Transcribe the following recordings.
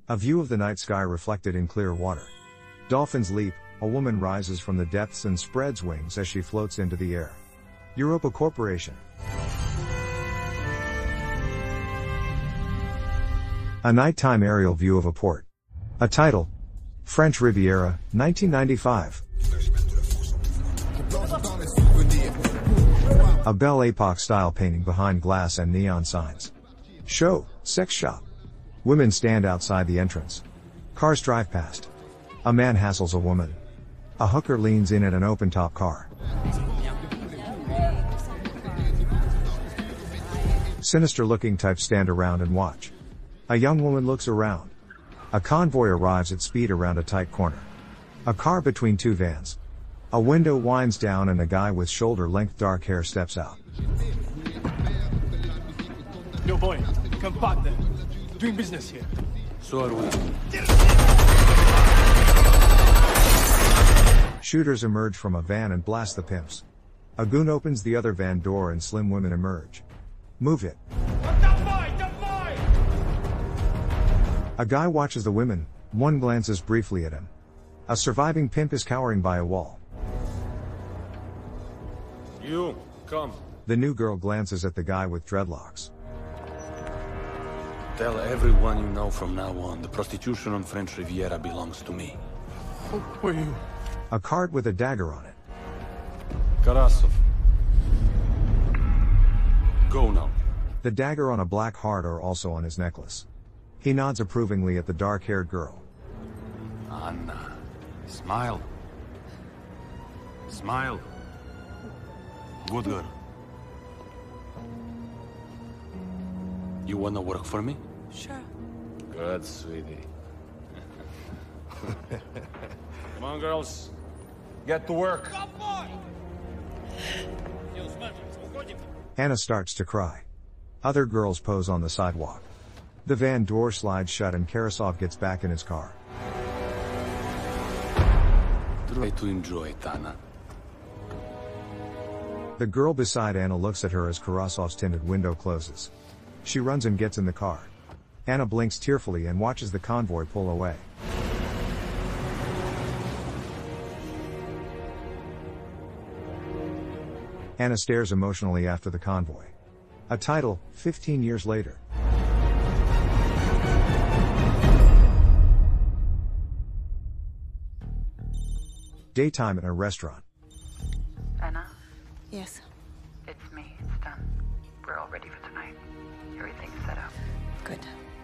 A view of the night sky reflected in clear water. Dolphins leap, a woman rises from the depths and spreads wings as she floats into the air. Europa Corporation. A nighttime aerial view of a port. A title: French Riviera, 1995. A Belle Epoque style painting behind glass and neon signs. Show, sex shop. Women stand outside the entrance. Cars drive past. A man hassles a woman. A hooker leans in at an open-top car. Sinister-looking types stand around and watch. A young woman looks around. A convoy arrives at speed around a tight corner. A car between two vans. A window winds down and a guy with shoulder-length dark hair steps out. Yo boy, come back then. Doing business here. So are we. Shooters emerge from a van and blast the pimps. A goon opens the other van door and slim women emerge. Move it. A guy watches the women, one glances briefly at him. A surviving pimp is cowering by a wall. You, come. The new girl glances at the guy with dreadlocks. Tell everyone you know from now on, the prostitution on French Riviera belongs to me. Who are you? A card with a dagger on it. Karasov. Go now. The dagger on a black heart are also on his necklace. He nods approvingly at the dark-haired girl. Anna, smile. Smile. Good girl. You wanna work for me? Sure. Good, sweetie. Come on, girls. Get to work. Anna starts to cry. Other girls pose on the sidewalk. The van door slides shut and Karasov gets back in his car. Try to enjoy it, Anna. The girl beside Anna looks at her as Karasov's tinted window closes. She runs and gets in the car. Anna blinks tearfully and watches the convoy pull away. Anna stares emotionally after the convoy. A title: 15 years later. Daytime in a restaurant. Anna, Yes. it's me. It's done. We're all ready for tonight. Everything's set up. Good.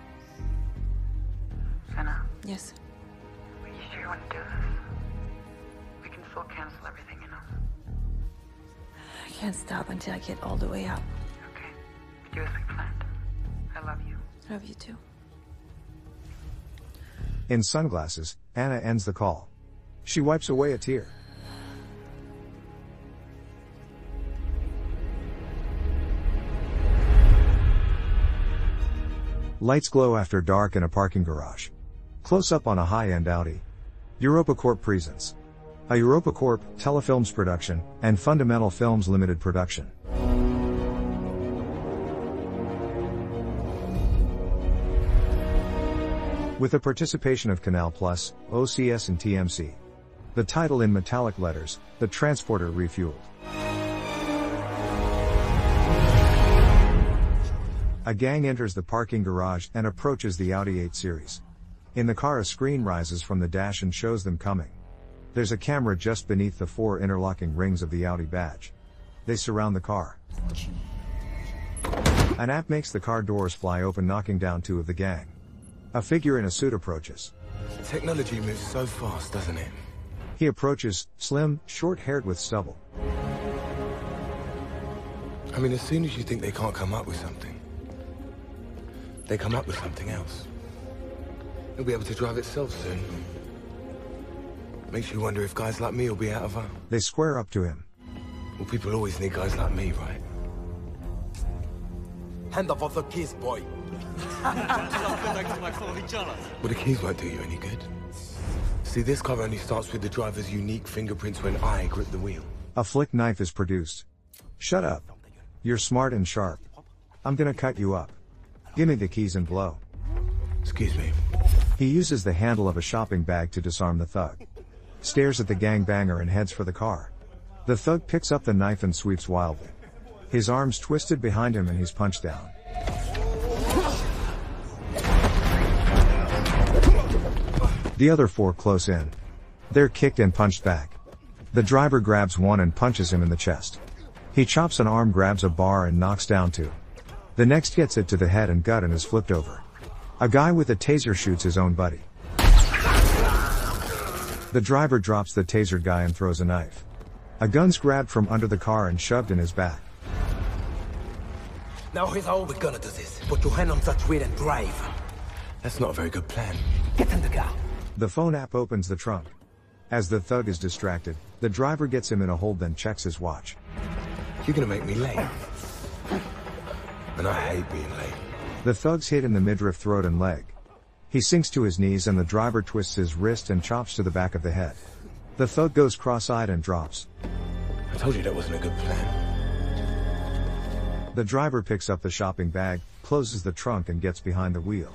Anna, Yes. are you sure you want to do this? We can still cancel everything, you know? I can't stop until I get all the way up. Okay. Do as we planned. I love you. Love you too. In sunglasses, Anna ends the call. She wipes away a tear. Lights glow after dark in a parking garage. Close up on a high-end Audi. Europa Corp presents a Europa Corp Telefilms production and Fundamental Films Limited production. With the participation of Canal Plus, OCS and TMC. The title in metallic letters: The Transporter Refueled. A gang enters the parking garage and approaches the Audi 8 Series. In the car, a screen rises from the dash and shows them coming. There's a camera just beneath the four interlocking rings of the Audi badge. They surround the car. An app makes the car doors fly open, knocking down two of the gang. A figure in a suit approaches. Technology moves so fast, doesn't it? He approaches, slim, short-haired with stubble. I mean, as soon as you think they can't come up with something, they come up with something else. It'll be able to drive itself soon. Makes you wonder if guys like me will be out of her. They square up to him. Well, people always need guys like me, right? Hand off the keys, boy. Well, the keys won't do you any good. See, this car only starts with the driver's unique fingerprints when I grip the wheel. A flick knife is produced. Shut up. You're smart and sharp. I'm gonna cut you up. Give me the keys and blow. Excuse me. He uses the handle of a shopping bag to disarm the thug. Stares at the gangbanger and heads for the car. The thug picks up the knife and sweeps wildly. His arms twisted behind him and he's punched down. The other four close in. They're kicked and punched back. The driver grabs one and punches him in the chest. He chops an arm, grabs a bar and knocks down two. The next gets it to the head and gut and is flipped over. A guy with a taser shoots his own buddy. The driver drops the tasered guy and throws a knife. A gun's grabbed from under the car and shoved in his back. Now here's how we're gonna do this. Put your hand on that wheel and drive. That's not a very good plan. Get in the car. The phone app opens the trunk. As the thug is distracted, the driver gets him in a hold, then checks his watch. You're gonna make me late. And I hate being late. The thug's hit in the midriff, throat and leg. He sinks to his knees and the driver twists his wrist and chops to the back of the head. The thug goes cross-eyed and drops. I told you that wasn't a good plan. The driver picks up the shopping bag, closes the trunk and gets behind the wheel.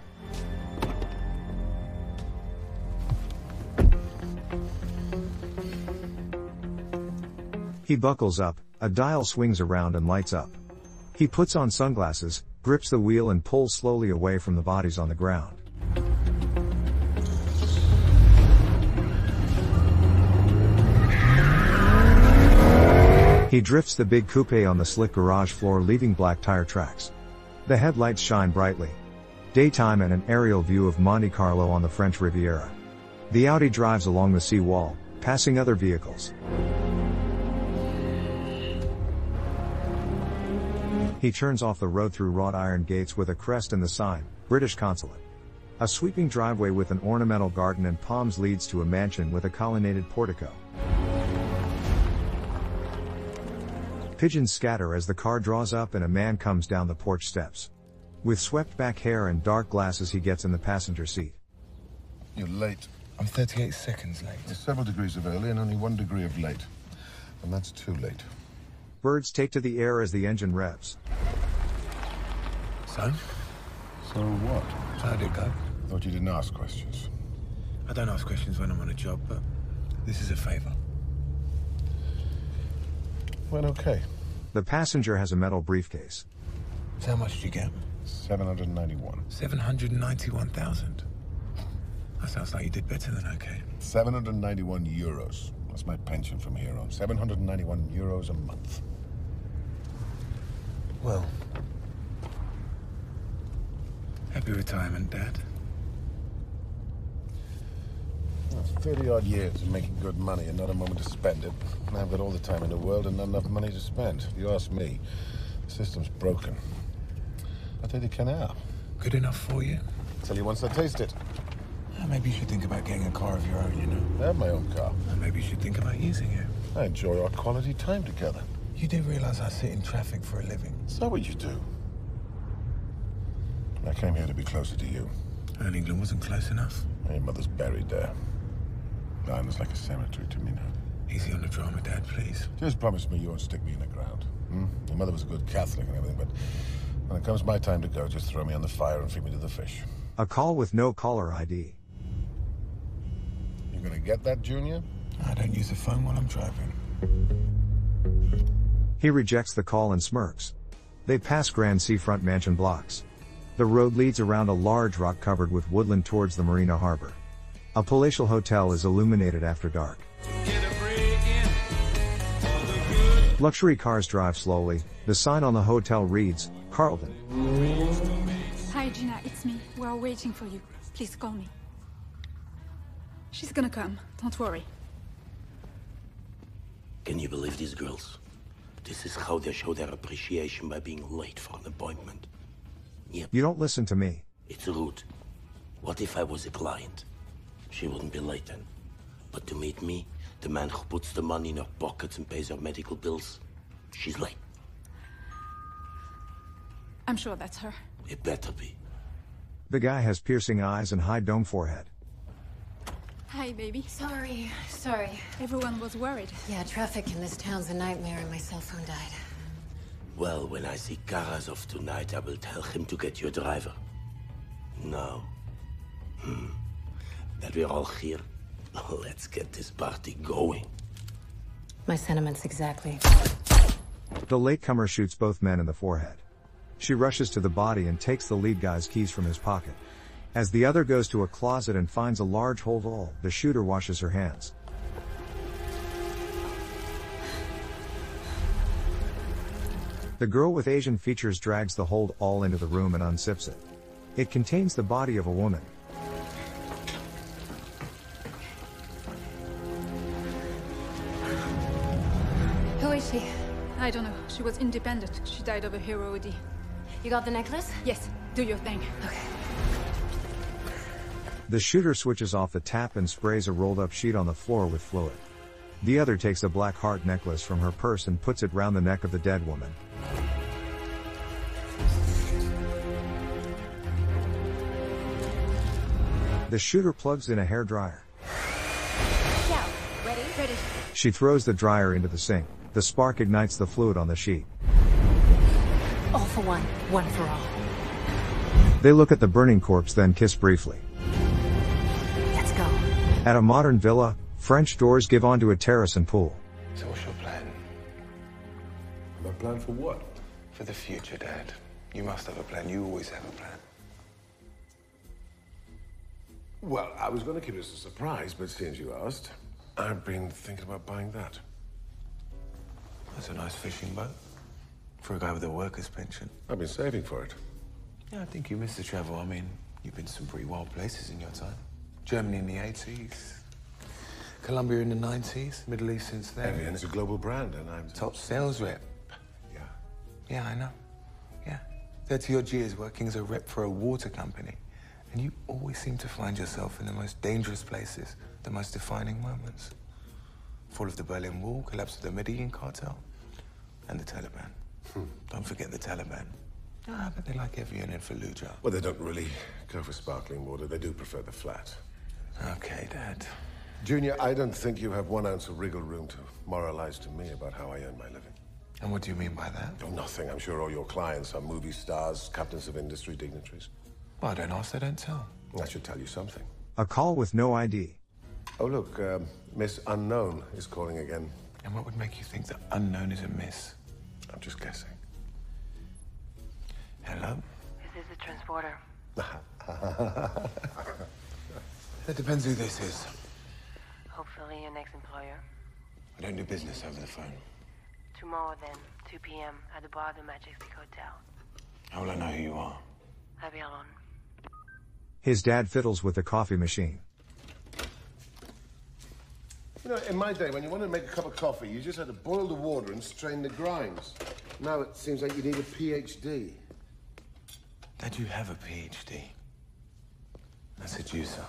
He buckles up, a dial swings around and lights up. He puts on sunglasses, grips the wheel and pulls slowly away from the bodies on the ground. He drifts the big coupe on the slick garage floor, leaving black tire tracks. The headlights shine brightly. Daytime and an aerial view of Monte Carlo on the French Riviera. The Audi drives along the sea wall, passing other vehicles. He turns off the road through wrought iron gates with a crest and the sign, British Consulate. A sweeping driveway with an ornamental garden and palms leads to a mansion with a colonnaded portico. Pigeons scatter as the car draws up and a man comes down the porch steps. With swept back hair and dark glasses, he gets in the passenger seat. You're late. I'm 38 seconds late. There's several degrees of early and only 1 degree of late. And that's too late. Birds take to the air as the engine revs. So? So what? How'd it go? Thought you didn't ask questions. I don't ask questions when I'm on a job, but this is a favor. Went okay. The passenger has a metal briefcase. So how much did you get? 791. 791,000. That sounds like you did better than okay. 791 euros. That's my pension from here on. 791 euros a month. Well, happy retirement, Dad. That's 30-odd years of making good money and not a moment to spend it. Now I've got all the time in the world and not enough money to spend. If you ask me, the system's broken. I'll take the canal. Good enough for you? Tell you once I taste it. Maybe you should think about getting a car of your own, you know? I have my own car. Maybe you should think about using it. I enjoy our quality time together. You do realize I sit in traffic for a living? So what you do? I came here to be closer to you. And England wasn't close enough? Your mother's buried there. Ireland's like a cemetery to me now. Easy on the drama, Dad, please. Just promise me you won't stick me in the ground. Your mother was a good Catholic and everything, but when it comes my time to go, just throw me on the fire and feed me to the fish. A call with no caller ID. You gonna get that, Junior? I don't use the phone while I'm driving. He rejects the call and smirks. They pass grand seafront mansion blocks. The road leads around a large rock covered with woodland towards the marina harbor. A palatial hotel is illuminated after dark. Luxury cars drive slowly. The sign on the hotel reads, Carlton. Hi, Gina, it's me. We are waiting for you. Please call me. She's gonna come. Don't worry. Can you believe these girls? This is how they show their appreciation, by being late for an appointment. Yep. You don't listen to me. It's rude. What if I was a client? She wouldn't be late then. But to meet me, the man who puts the money in her pockets and pays her medical bills, she's late. I'm sure that's her. It better be. The guy has piercing eyes and high dome forehead. Hi, baby. Sorry. Everyone was worried. Yeah, traffic in this town's a nightmare and my cell phone died. Well, when I see Karazov tonight, I will tell him to get your driver. No. we're all here, let's get this party going. My sentiments exactly. The latecomer shoots both men in the forehead. She rushes to the body and takes the lead guy's keys from his pocket. As the other goes to a closet and finds a large hold-all, the shooter washes her hands. The girl with Asian features drags the hold-all into the room and unzips it. It contains the body of a woman. Who is she? I don't know. She was independent. She died of a hero OD. You got the necklace? Yes, do your thing. Okay. The shooter switches off the tap and sprays a rolled-up sheet on the floor with fluid. The other takes a black heart necklace from her purse and puts it round the neck of the dead woman. The shooter plugs in a hairdryer. Yeah. Ready? Ready. She throws the dryer into the sink. The spark ignites the fluid on the sheet. All for one, one for all. They look at the burning corpse, then kiss briefly. Let's go. At a modern villa, French doors give onto a terrace and pool. So what's your plan? My plan for what? For the future, Dad. You must have a plan. You always have a plan. Well, I was going to keep it as a surprise, but since you asked, I've been thinking about buying that. That's a nice fishing boat. For a guy with a worker's pension. I've been saving for it. Yeah, I think you miss the travel. I mean, you've been to some pretty wild places in your time. Germany in the 80s. Colombia in the 90s. Middle East since then. Evian is a global brand, and I'm... Top sales rep. Yeah. Yeah, I know. Yeah. 30-odd years working as a rep for a water company. And you always seem to find yourself in the most dangerous places, the most defining moments. Fall of the Berlin Wall, collapse of the Medellin cartel, and the Taliban. Don't forget the Taliban. Ah, but they like Evian and Fallujah. Well, they don't really go for sparkling water. They do prefer the flat. Okay, Dad. Junior, I don't think you have 1 ounce of wriggle room to moralize to me about how I earn my living. And what do you mean by that? Oh, nothing. I'm sure all your clients are movie stars, captains of industry, dignitaries. Well, I don't ask, I don't tell. I should tell you something. A call with no ID. Oh, look, Miss Unknown is calling again. And what would make you think that Unknown is a miss? I'm just guessing. Hello? This is the transporter. That depends who this is. Hopefully your next employer. I don't do business over the phone. Tomorrow then, 2 p.m. at the bar of the Majestic Hotel. How will I know who you are? I'll be alone. His dad fiddles with the coffee machine. You know, in my day, when you wanted to make a cup of coffee, you just had to boil the water and strain the grinds. Now it seems like you need a PhD. Dad, you have a PhD. That's a juicer.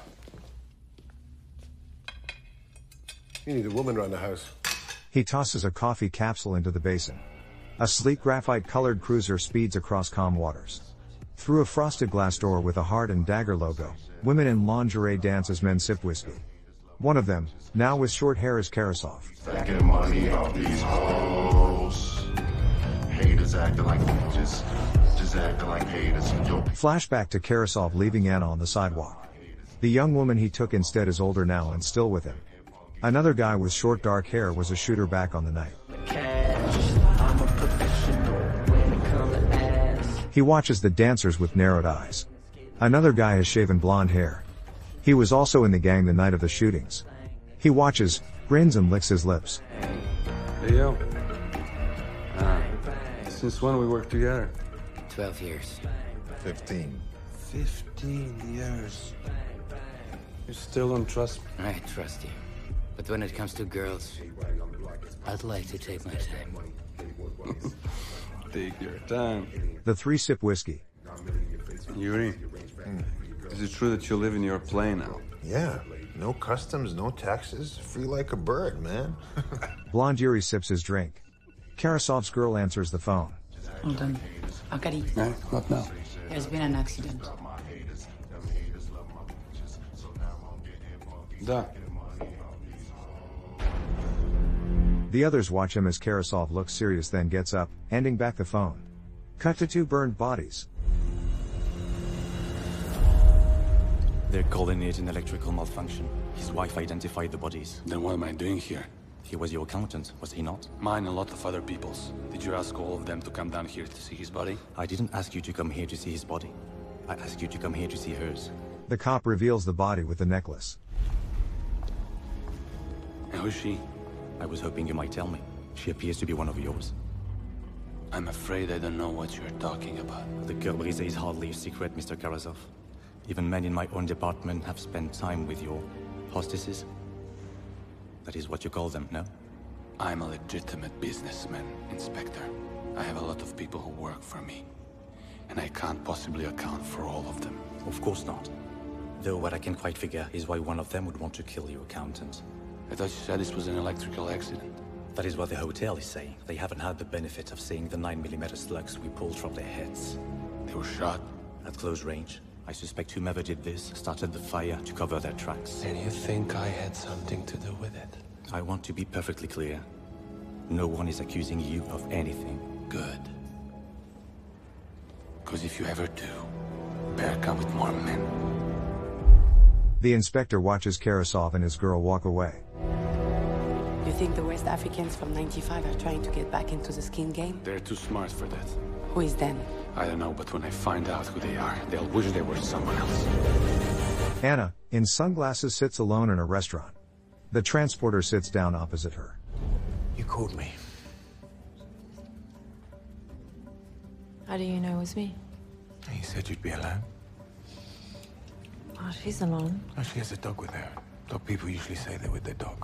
You need a woman around the house. He tosses a coffee capsule into the basin. A sleek graphite-colored cruiser speeds across calm waters. Through a frosted glass door with a heart and dagger logo, women in lingerie dance as men sip whiskey. One of them, now with short hair, is Karasov. Stacking money off these hoes. Haters acting like just acting like haters. Yo. Flashback to Karasov leaving Anna on the sidewalk. The young woman he took instead is older now and still with him. Another guy with short dark hair was a shooter back on the night. He watches the dancers with narrowed eyes. Another guy has shaven blonde hair. He was also in the gang the night of the shootings. He watches, grins and licks his lips. Hey, yo. Since when we work together? 12 years. 15. 15 years. You still don't trust me? I trust you. But when it comes to girls, I'd like to take my time. Take your time. The three sip whiskey. Yuri, is it true that you live in your plane now? Yeah. No customs, no taxes. Free like a bird, man. Blonde Yuri sips his drink. Karasov's girl answers the phone. Hold on. Akari. What now? There's been an accident. Da. The others watch him as Karasov looks serious, then gets up, handing back the phone. Cut to two burned bodies. They're calling it an electrical malfunction. His wife identified the bodies. Then what am I doing here? He was your accountant, was he not? Mine and a lot of other people's. Did you ask all of them to come down here to see his body? I didn't ask you to come here to see his body. I asked you to come here to see hers. The cop reveals the body with the necklace. And who's she? I was hoping you might tell me. She appears to be one of yours. I'm afraid I don't know what you're talking about. The Coeur Brisée is hardly a secret, Mr. Karazov. Even men in my own department have spent time with your hostesses. That is what you call them, no? I'm a legitimate businessman, Inspector. I have a lot of people who work for me. And I can't possibly account for all of them. Of course not. Though what I can't quite figure is why one of them would want to kill your accountant. I thought you said this was an electrical accident. That is what the hotel is saying. They haven't had the benefit of seeing the 9mm slugs we pulled from their heads. They were shot? At close range. I suspect whomever did this started the fire to cover their tracks. And you think I had something to do with it? I want to be perfectly clear. No one is accusing you of anything. Good. Because if you ever do, better come with more men. The inspector watches Karazov and his girl walk away. You think the West Africans from 95 are trying to get back into the skin game? They're too smart for that. Who is them? I don't know, but when I find out who they are, they'll wish they were someone else. Anna, in sunglasses, sits alone in a restaurant. The transporter sits down opposite her. You called me. How do you know it was me? You said you'd be alone. Oh, she's alone. Oh, she has a dog with her. Dog people usually say they're with their dog.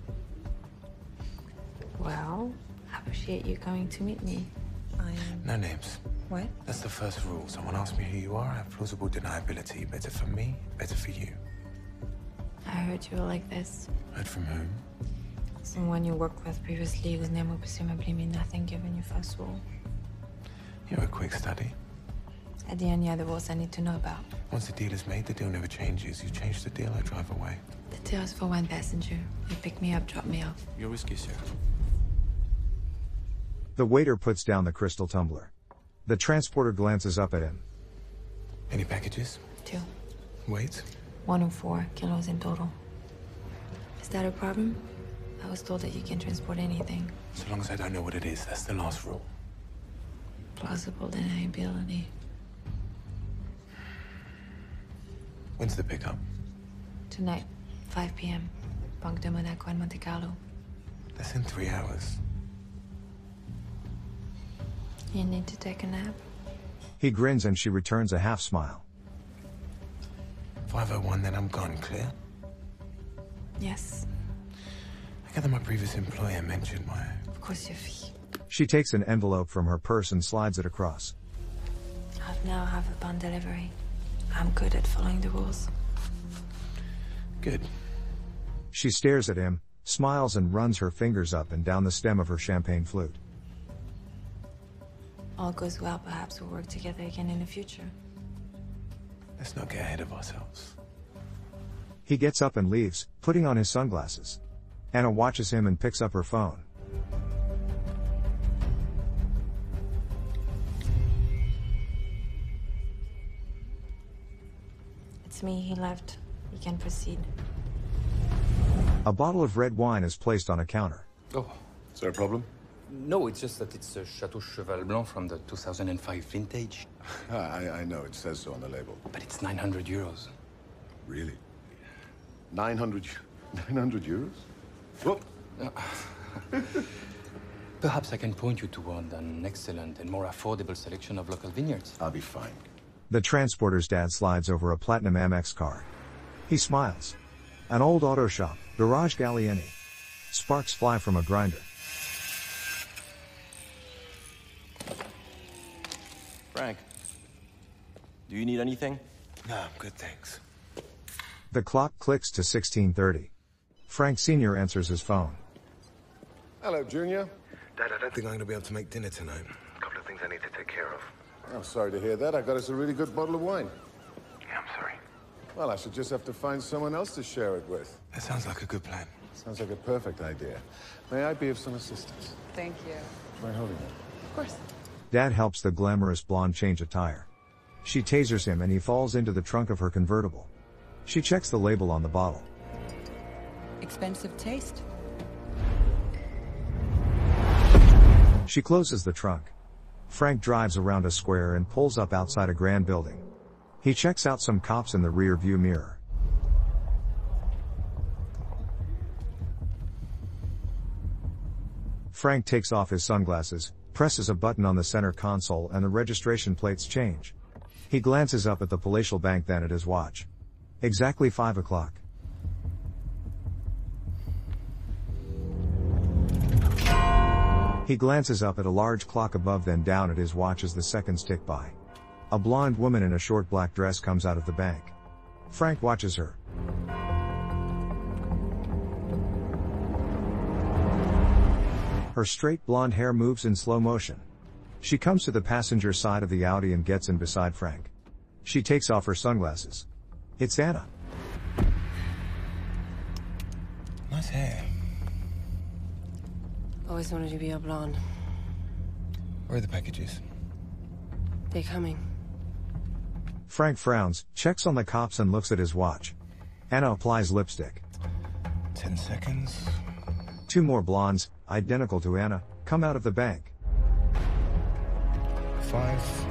Well, I appreciate you coming to meet me. No names. What? That's the first rule. Someone asks me who you are, I have plausible deniability. Better for me, better for you. I heard you were like this. Heard from whom? Someone you worked with previously whose name would presumably mean nothing given your first rule. You're a quick study. At the end, yeah, the rules I need to know about. Once the deal is made, the deal never changes. You change the deal, I drive away. The deal is for one passenger. You pick me up, drop me off. Your whiskey, sir. The waiter puts down the crystal tumbler. The transporter glances up at him. Any packages? 2. Weight? 104 kilos in total. Is that a problem? I was told that you can transport anything. So long as I don't know what it is, that's the last rule. Plausible deniability. When's the pickup? Tonight, 5 p.m. Banque de Monaco in Monte Carlo. That's in 3 hours. You need to take a nap? He grins and she returns a half smile. 5:01, then I'm gone, clear? Yes. I gather my previous employer mentioned my... Of course, your fee. She takes an envelope from her purse and slides it across. I've now have upon delivery. I'm good at following the rules. Good. She stares at him, smiles and runs her fingers up and down the stem of her champagne flute. All goes well, perhaps we'll work together again in the future. Let's not get ahead of ourselves. He gets up and leaves, putting on his sunglasses. Anna watches him and picks up her phone. It's me, he left. You can proceed. A bottle of red wine is placed on a counter. Oh, is there a problem? No, it's just that it's a Chateau Cheval Blanc from the 2005 vintage. I know, it says so on the label. But it's 900 euros. Really? 900 euros? Whoop! Perhaps I can point you toward an excellent and more affordable selection of local vineyards. I'll be fine. The transporter's dad slides over a Platinum Amex card. He smiles. An old auto shop, Garage Gallieni. Sparks fly from a grinder. Frank, do you need anything? No, I'm good, thanks. The clock clicks to 16:30. Frank Sr. answers his phone. Hello, Junior. Dad, I don't think I'm going to be able to make dinner tonight. A couple of things I need to take care of. I'm sorry to hear that. I got us a really good bottle of wine. Yeah, I'm sorry. Well, I should just have to find someone else to share it with. That sounds like a good plan. Sounds like a perfect idea. May I be of some assistance? Thank you. Try holding it. Of course. Dad helps the glamorous blonde change a tire. She tasers him and he falls into the trunk of her convertible. She checks the label on the bottle. Expensive taste. She closes the trunk. Frank drives around a square and pulls up outside a grand building. He checks out some cops in the rear view mirror. Frank takes off his sunglasses, presses a button on the center console, and the registration plates change. He glances up at the palatial bank, then at his watch. Exactly 5 o'clock. He glances up at a large clock above, then down at his watch as the seconds tick by. A blonde woman in a short black dress comes out of the bank. Frank watches her. Her straight blonde hair moves in slow motion. She comes to the passenger side of the Audi and gets in beside Frank. She takes off her sunglasses. It's Anna. Nice hair. Always wanted to be a blonde. Where are the packages? They're coming. Frank frowns, checks on the cops, and looks at his watch. Anna applies lipstick. 10 seconds. 2 more blondes, identical to Anna, come out of the bank. 5.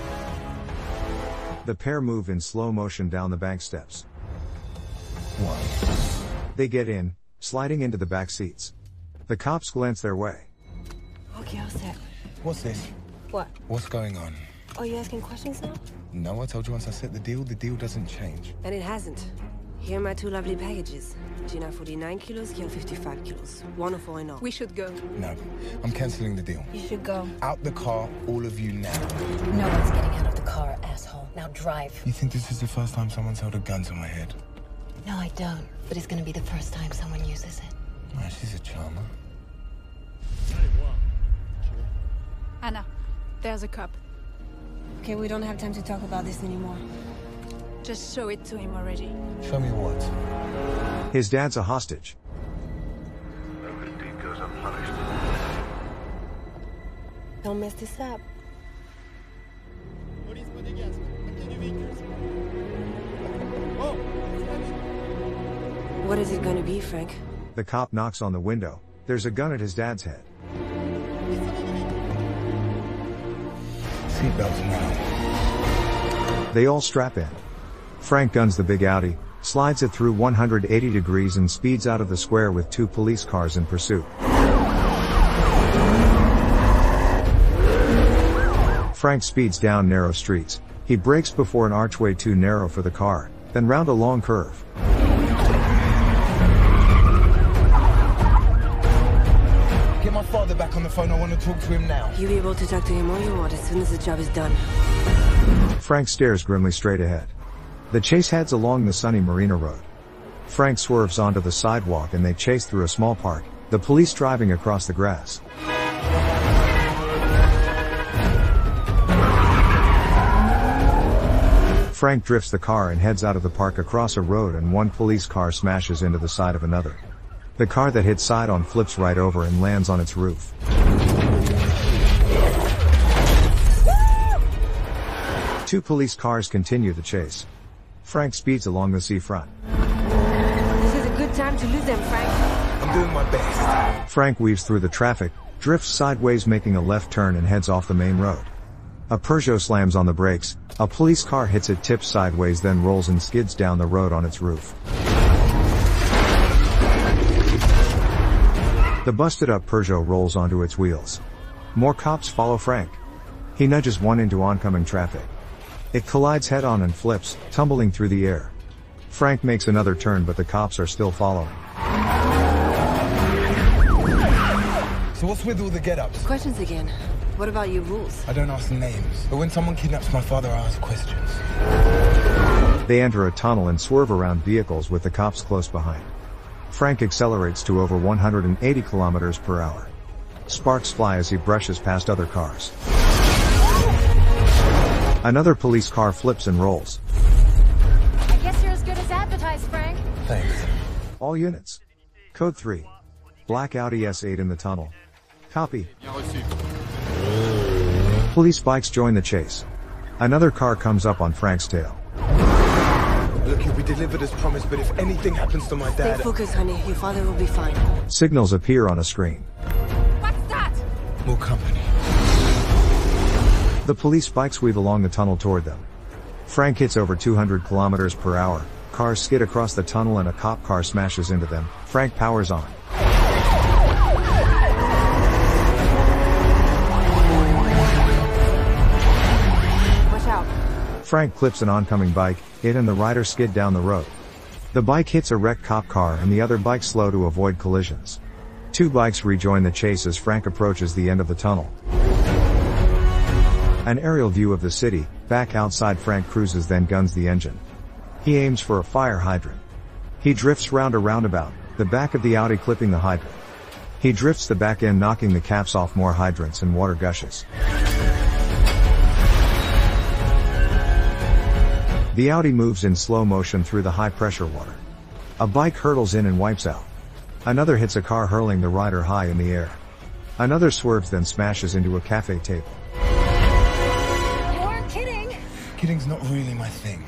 The pair move in slow motion down the bank steps. 1. They get in, sliding into the back seats. The cops glance their way. Okay, all set. What's this? What? What's going on? Oh, you asking questions now? No, I told you once I set the deal doesn't change. And it hasn't. Here are my 2 lovely packages. Gina 49 kilos, Kiel 55 kilos. 104 in all. We should go. No, I'm cancelling the deal. You should go. Out the car, all of you now. No one's getting out of the car, asshole. Now drive. You think this is the first time someone's held a gun to my head? No, I don't. But it's gonna be the first time someone uses it. Oh, she's a charmer. Anna, there's a cop. Okay, we don't have time to talk about this anymore. Just show it to him already. Show me what? His dad's a hostage. No good deed goes unpunished. Don't mess this up. What is it gonna be, Frank? The cop knocks on the window. There's a gun at his dad's head. Seatbelts now. They all strap in. Frank guns the big Audi, slides it through 180 degrees and speeds out of the square with 2 police cars in pursuit. Frank speeds down narrow streets. He brakes before an archway too narrow for the car, then round a long curve. Get my father back on the phone, I want to talk to him now. You'll be able to talk to him all you want as soon as the job is done. Frank stares grimly straight ahead. The chase heads along the sunny Marina Road. Frank swerves onto the sidewalk and they chase through a small park, the police driving across the grass. Frank drifts the car and heads out of the park across a road, and 1 police car smashes into the side of another. The car that hits side-on flips right over and lands on its roof. Two police cars continue the chase. Frank speeds along the seafront. This is a good time to lose them, Frank. I'm doing my best. Frank weaves through the traffic, drifts sideways making a left turn and heads off the main road. A Peugeot slams on the brakes, a police car hits it, tips sideways, then rolls and skids down the road on its roof. The busted-up Peugeot rolls onto its wheels. More cops follow Frank. He nudges one into oncoming traffic. It collides head-on and flips, tumbling through the air. Frank makes another turn, but the cops are still following. So what's with all the get-ups? Questions again. What about your rules? I don't ask names, but when someone kidnaps my father, I ask questions. They enter a tunnel and swerve around vehicles with the cops close behind. Frank accelerates to over 180 kilometers per hour. Sparks fly as he brushes past other cars. Another police car flips and rolls. I guess you're as good as advertised, Frank. Thanks. All units. Code 3. Black Audi S8 in the tunnel. Copy. Police bikes join the chase. Another car comes up on Frank's tail. Look, you'll be delivered as promised, but if anything happens to my dad... Stay focused, honey. Your father will be fine. Signals appear on a screen. What's that? More company. The police bikes weave along the tunnel toward them. Frank hits over 200 kilometers per hour. Cars skid across the tunnel and a cop car smashes into them. Frank powers on. Watch out. Frank clips an oncoming bike. It and the rider skid down the road. The bike hits a wrecked cop car and the other bikes slow to avoid collisions. Two bikes rejoin the chase as Frank approaches the end of the tunnel. An aerial view of the city. Back outside, Frank cruises, then guns the engine. He aims for a fire hydrant. He drifts round a roundabout, the back of the Audi clipping the hydrant. He drifts the back end, knocking the caps off more hydrants, and water gushes. The Audi moves in slow motion through the high pressure water. A bike hurtles in and wipes out. Another hits a car, hurling the rider high in the air. Another swerves, then smashes into a cafe table. Kidding's not really my thing.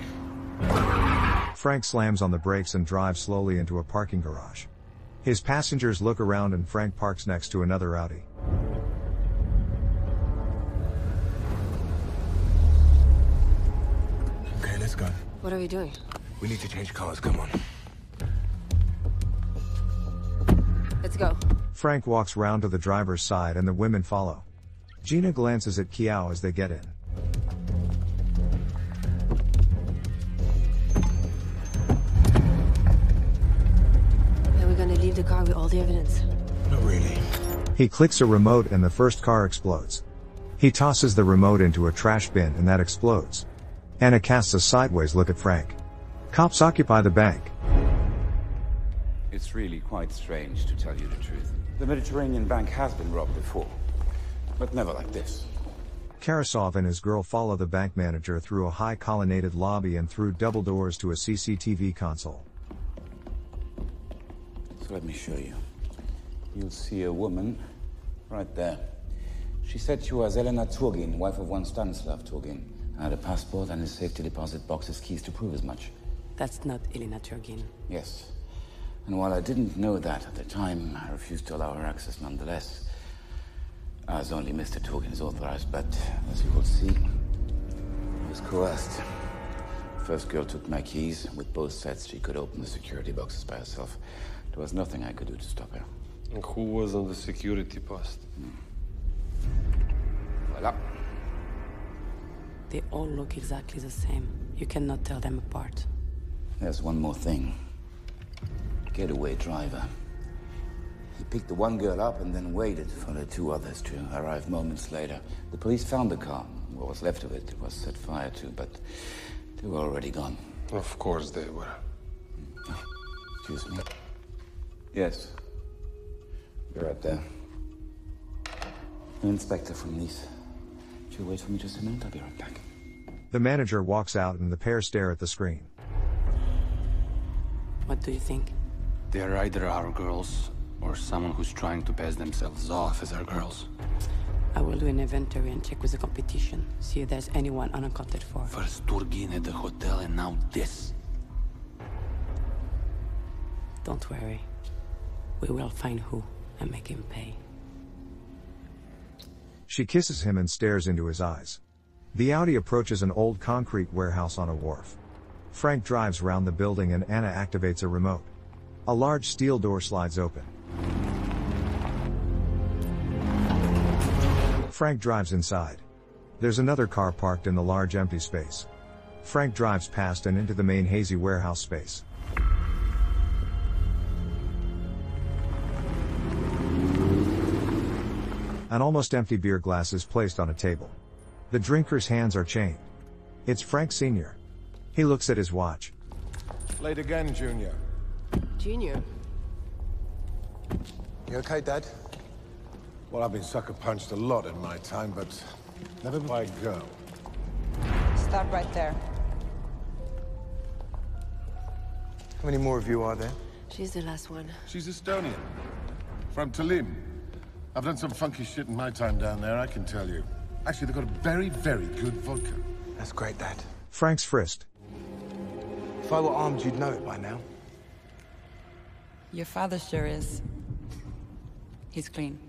Frank slams on the brakes and drives slowly into a parking garage. His passengers look around and Frank parks next to another Audi. Okay, let's go. What are we doing? We need to change cars, come on. Let's go. Frank walks round to the driver's side and the women follow. Gina glances at Kiao as they get in. Leave the car with all the evidence. Not really. He clicks a remote and the first car explodes. He tosses the remote into a trash bin and that explodes. Anna casts a sideways look at Frank. Cops occupy the bank. It's really quite strange, to tell you the truth. The Mediterranean Bank has been robbed before, but never like this. Karasov and his girl follow the bank manager through a high colonnaded lobby and through double doors to a CCTV console. Let me show you. You'll see a woman right there. She said she was Elena Turgin, wife of one Stanislav Turgin. I had a passport and a safety deposit box's keys to prove as much. That's not Elena Turgin. Yes. And while I didn't know that at the time, I refused to allow her access nonetheless. As only Mr. Turgin is authorized, but as you will see, I was coerced. First girl took my keys. With both sets, she could open the security boxes by herself. There was nothing I could do to stop her. And who was on the security post? Voila. They all look exactly the same. You cannot tell them apart. There's one more thing. Getaway driver. He picked the one girl up and then waited for the two others to arrive moments later. The police found the car. What was left of it was set fire to, but they were already gone. Of course they were. Excuse me. Yes. Be right there. The inspector from Nice. If you wait for me just a minute, I'll be right back. The manager walks out and the pair stare at the screen. What do you think? They're either our girls, or someone who's trying to pass themselves off as our girls. I will do an inventory and check with the competition. See if there's anyone unaccounted for. First Turgin at the hotel and now this. Don't worry. We will find who and make him pay. She kisses him and stares into his eyes. The Audi approaches an old concrete warehouse on a wharf. Frank drives round the building and Anna activates a remote. A large steel door slides open. Frank drives inside. There's another car parked in the large empty space. Frank drives past and into the main hazy warehouse space. An almost empty beer glass is placed on a table. The drinker's hands are chained. It's Frank Sr. He looks at his watch. Late again, Junior. Junior? You okay, Dad? Well, I've been sucker punched a lot in my time, but never by a girl. Stop right there. How many more of you are there? She's the last one. She's Estonian. From Tallinn. I've done some funky shit in my time down there, I can tell you. Actually, they've got a very, very good vodka. That's great, Dad. Frank's frisked. If I were armed, you'd know it by now. Your father sure is. He's clean.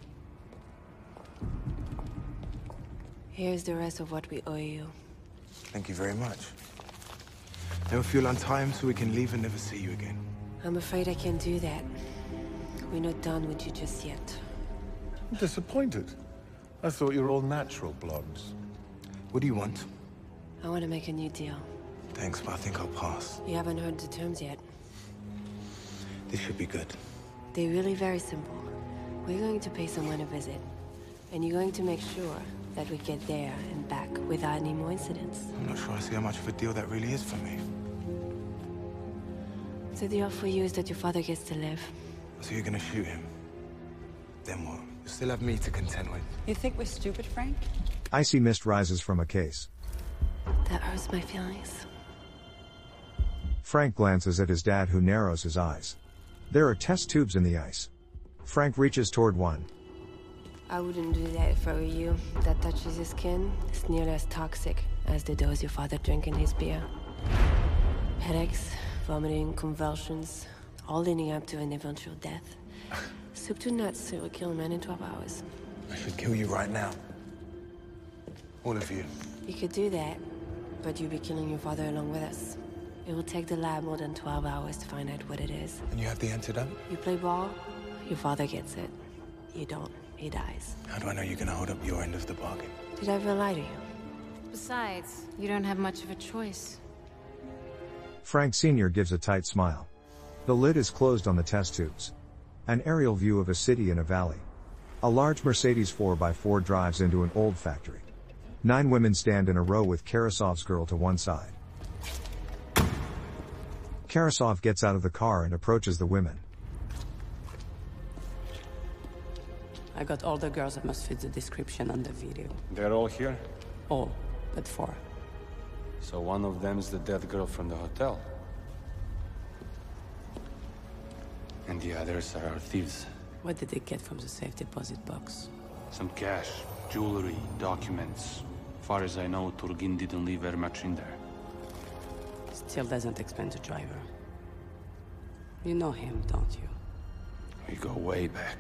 Here's the rest of what we owe you. Thank you very much. Never feel on time so we can leave and never see you again. I'm afraid I can't do that. We're not done with you just yet. I'm disappointed. I thought you were all natural blondes. What do you want? I want to make a new deal. Thanks, but I think I'll pass. You haven't heard the terms yet. This should be good. They're really very simple. We're going to pay someone a visit. And you're going to make sure that we get there and back without any more incidents. I'm not sure I see how much of a deal that really is for me. The deal for you is that your father gets to live. So you're gonna shoot him? Then what? You still have me to contend with. You think we're stupid, Frank? Icy mist rises from a case. That hurts my feelings. Frank glances at his dad, who narrows his eyes. There are test tubes in the ice. Frank reaches toward one. I wouldn't do that if I were you. That touches your skin. It's nearly as toxic as the dose your father drank in his beer. Headaches, vomiting, convulsions, all leading up to an eventual death. Soup to nuts, it will kill a man in 12 hours. I should kill you right now. All of you. You could do that, but you'll be killing your father along with us. It will take the lab more than 12 hours to find out what it is. And you have the antidote? You play ball, your father gets it. You don't, he dies. How do I know you're gonna hold up your end of the bargain? Did I ever lie to you? Besides, you don't have much of a choice. Frank Sr. gives a tight smile. The lid is closed on the test tubes. An aerial view of a city in a valley. A large Mercedes 4x4 drives into an old factory. 9 women stand in a row with Karasov's girl to one side. Karasov gets out of the car and approaches the women. I got all the girls that must fit the description on the video. They're all here? All, but 4. So one of them is the dead girl from the hotel. And the others are our thieves. What did they get from the safe deposit box? Some cash, jewelry, documents. Far as I know, Turgin didn't leave very much in there. Still doesn't explain the driver. You know him, don't you? We go way back.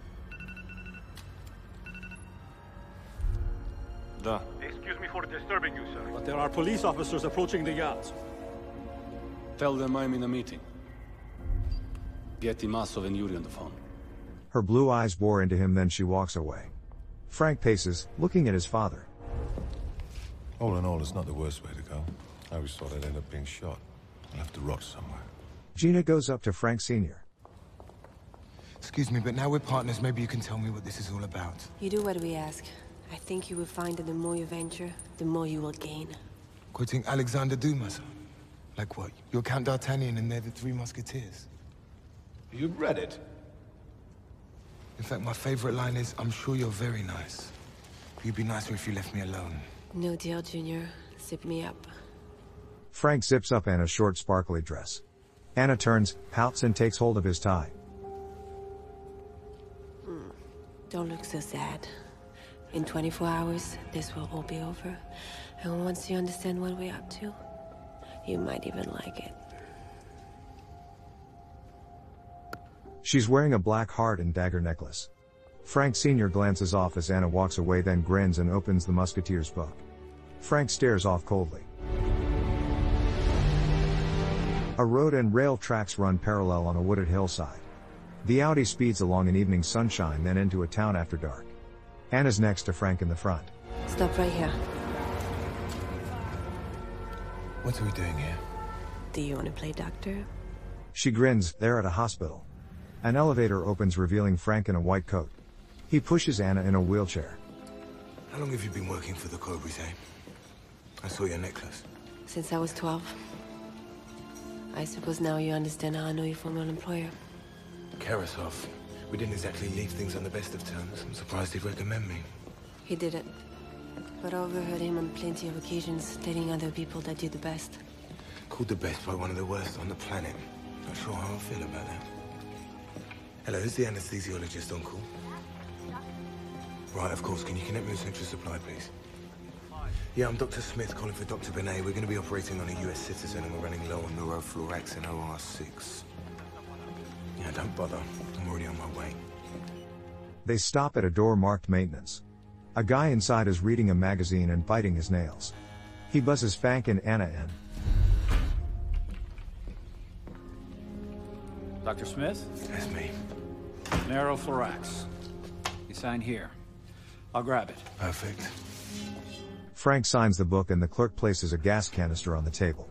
Da. Excuse me for disturbing you, sir, but there are police officers approaching the yacht. Tell them I'm in a meeting. Get Imasov and Yuri on the phone. Her blue eyes bore into him, then she walks away. Frank paces, looking at his father. All in all, it's not the worst way to go. I always thought I'd end up being shot. I'll have to rot somewhere. Gina goes up to Frank Sr. Excuse me, but now we're partners. Maybe you can tell me what this is all about. You do what we ask. I think you will find that the more you venture, the more you will gain. Quoting Alexander Dumas. Like what? You're Count D'Artagnan and they're the 3 Musketeers. You've read it? In fact, my favorite line is, I'm sure you're very nice. You'd be nicer if you left me alone. No deal, Junior. Zip me up. Frank zips up Anna's short, sparkly dress. Anna turns, pouts, and takes hold of his tie. Don't look so sad. In 24 hours, this will all be over. And once you understand what we're up to, you might even like it. She's wearing a black heart and dagger necklace. Frank Sr. glances off as Anna walks away, then grins and opens the Musketeer's book. Frank stares off coldly. A road and rail tracks run parallel on a wooded hillside. The Audi speeds along in evening sunshine, then into a town after dark. Anna's next to Frank in the front. Stop right here. What are we doing here? Do you want to play doctor? She grins, they're at a hospital. An elevator opens, revealing Frank in a white coat. He pushes Anna in a wheelchair. How long have you been working for the Cobras, eh? I saw your necklace. Since I was 12. I suppose now you understand how I know your former employer. Karasov. We didn't exactly leave things on the best of terms. I'm surprised he'd recommend me. He did it. But I overheard him on plenty of occasions telling other people that you're the best. Called the best by one of the worst on the planet. Not sure how I feel about that. Hello, is the anesthesiologist on call? Right, of course. Can you connect me with Central Supply, please? Yeah, I'm Dr. Smith, calling for Dr. Benet. We're going to be operating on a US citizen and we're running low on neurofluorex and OR6. Yeah, don't bother. I'm already on my way. They stop at a door marked maintenance. A guy inside is reading a magazine and biting his nails. He buzzes Frank and Anna in. Dr. Smith? That's me. Neurofluorex. You sign here. I'll grab it. Perfect. Frank signs the book and the clerk places a gas canister on the table.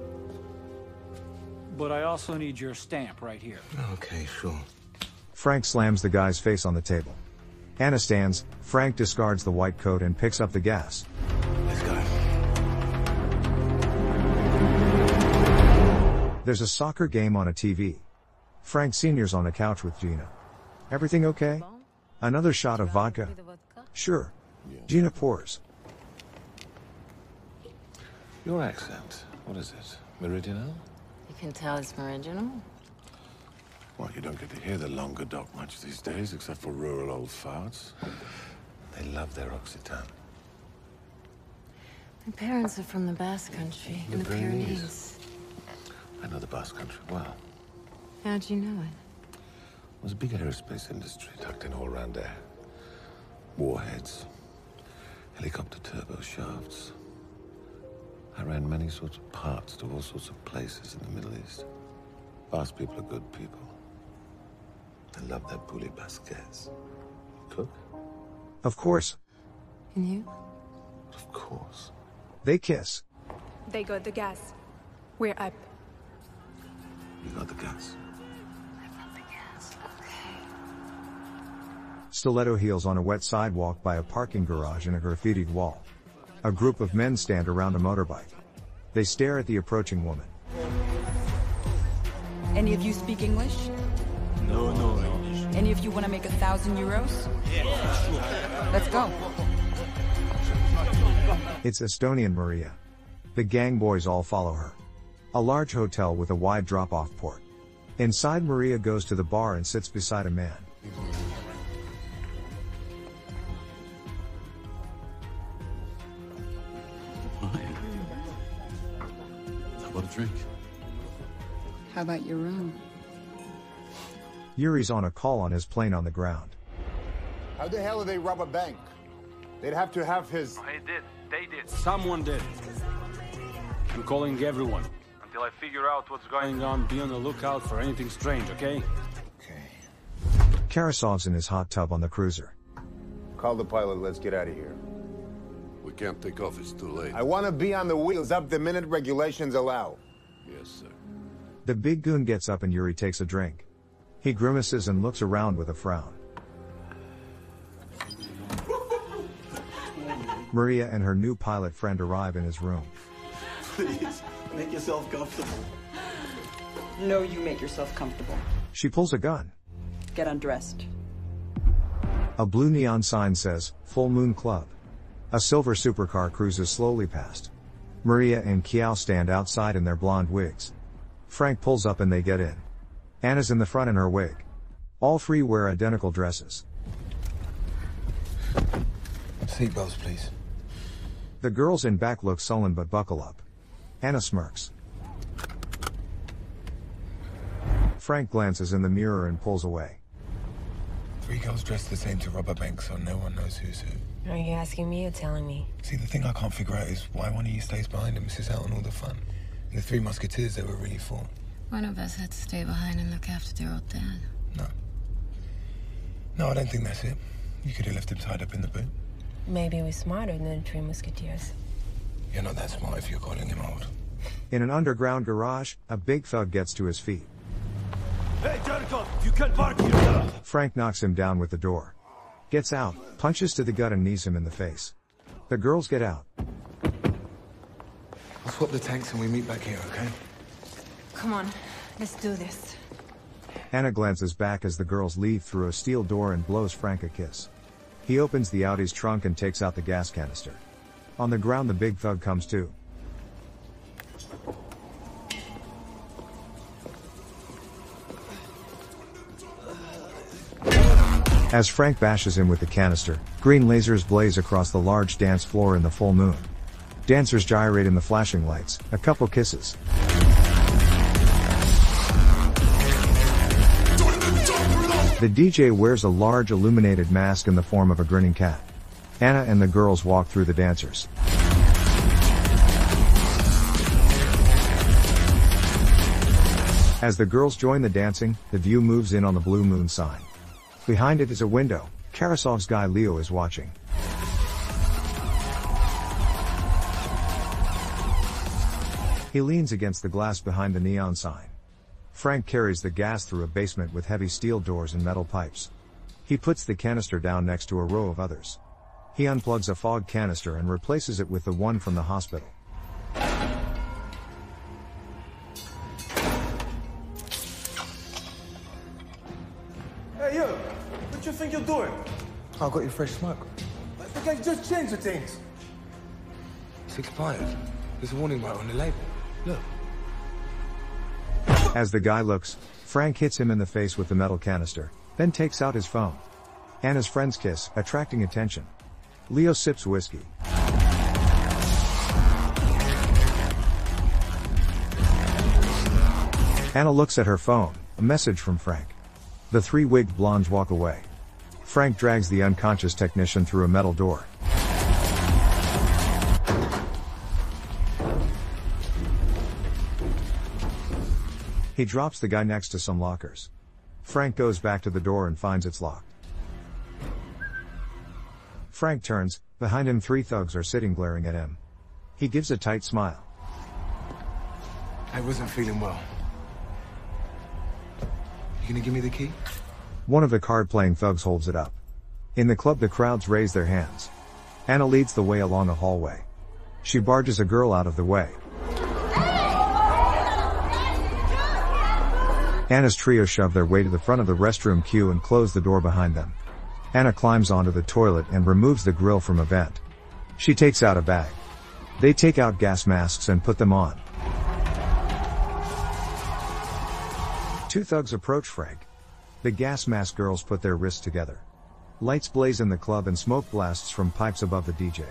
But I also need your stamp right here. Okay, sure. Frank slams the guy's face on the table. Anna stands, Frank discards the white coat and picks up the gas. Let's go. There's a soccer game on a TV. Frank Sr.'s on a couch with Gina. Everything okay? Another shot of vodka? Sure. Gina pours. Your accent, what is it? Meridional? You can tell it's Meridional. Well, you don't get to hear the Languedoc much these days, except for rural old farts. They love their Occitan. My parents are from the Basque Country, in the Pyrenees. I know the Basque Country well. How'd you know it? There's a big aerospace industry tucked in all around there. Warheads, helicopter turbo shafts. I ran many sorts of parts to all sorts of places in the Middle East. Basque people are good people. They love their poulet basquets. Cook? Of course. And you? Of course. They kiss. They got the gas. We're up. You got the gas. Stiletto heels on a wet sidewalk by a parking garage and a graffitied wall. A group of men stand around a motorbike. They stare at the approaching woman. Any of you speak English? No English. Any of you want to make 1,000 euros? Yeah, sure. Let's go. It's Estonian Maria. The gang boys all follow her. A large hotel with a wide drop-off port. Inside, Maria goes to the bar and sits beside a man. How about a drink? How about your room? Yuri's on a call on his plane on the ground. How the hell do they rob a bank? They'd have to have his... They did. Someone did. I'm calling everyone. Until I figure out what's going on, be on the lookout for anything strange, okay? Karasov's in his hot tub on the cruiser. Call the pilot, let's get out of here. We can't take off, it's too late. I want to be on the wheels up the minute regulations allow. Yes, sir. The big goon gets up and Yuri takes a drink. He grimaces and looks around with a frown. Maria and her new pilot friend arrive in his room. Please, make yourself comfortable. No, you make yourself comfortable. She pulls a gun. Get undressed. A blue neon sign says, Full Moon Club. A silver supercar cruises slowly past. Maria and Kiao stand outside in their blonde wigs. Frank pulls up and they get in. Anna's in the front in her wig. All three wear identical dresses. Seatbelts, please. The girls in back look sullen but buckle up. Anna smirks. Frank glances in the mirror and pulls away. 3 girls dressed the same to rob a bank, so no one knows who's who. Are you asking me or telling me? See, the thing I can't figure out is why one of you stays behind and misses out on all the fun. And the 3 musketeers, they were really for. One of us had to stay behind and look after their old dad. No, I don't think that's it. You could have left him tied up in the boot. Maybe we're smarter than the 3 musketeers. You're not that smart if you're calling him old. In an underground garage, a big thug gets to his feet. Hey, Jericho, you can't park here. Frank knocks him down with the door. Gets out, punches to the gut and knees him in the face. The girls get out. I'll swap the tanks and we meet back here, okay? Come on, let's do this. Anna glances back as the girls leave through a steel door and blows Frank a kiss. He opens the Audi's trunk and takes out the gas canister. On the ground, the big thug comes to. As Frank bashes him with the canister, green lasers blaze across the large dance floor in the full moon. Dancers gyrate in the flashing lights, a couple kisses. The DJ wears a large illuminated mask in the form of a grinning cat. Anna and the girls walk through the dancers. As the girls join the dancing, the view moves in on the blue moon sign. Behind it is a window. Karasov's guy Leo is watching. He leans against the glass behind the neon sign. Frank carries the gas through a basement with heavy steel doors and metal pipes. He puts the canister down next to a row of others. He unplugs a fog canister and replaces it with the one from the hospital. Hey, yo, what you think you're doing? I got you fresh smoke. The guy just changed the things. It's expired. There's a warning right on the label. Look. As the guy looks, Frank hits him in the face with the metal canister, then takes out his phone. Anna's friends kiss, attracting attention. Leo sips whiskey. Anna looks at her phone, a message from Frank. The three wigged blondes walk away. Frank drags the unconscious technician through a metal door. He drops the guy next to some lockers. Frank goes back to the door and finds it's locked. Frank turns, behind him 3 thugs are sitting glaring at him. He gives a tight smile. I wasn't feeling well. You gonna give me the key? One of the card-playing thugs holds it up. In the club the crowds raise their hands. Anna leads the way along a hallway. She barges a girl out of the way. Anna's trio shove their way to the front of the restroom queue and close the door behind them. Anna climbs onto the toilet and removes the grill from a vent. She takes out a bag. They take out gas masks and put them on. 2 thugs approach Frank. The gas mask girls put their wrists together. Lights blaze in the club and smoke blasts from pipes above the DJ.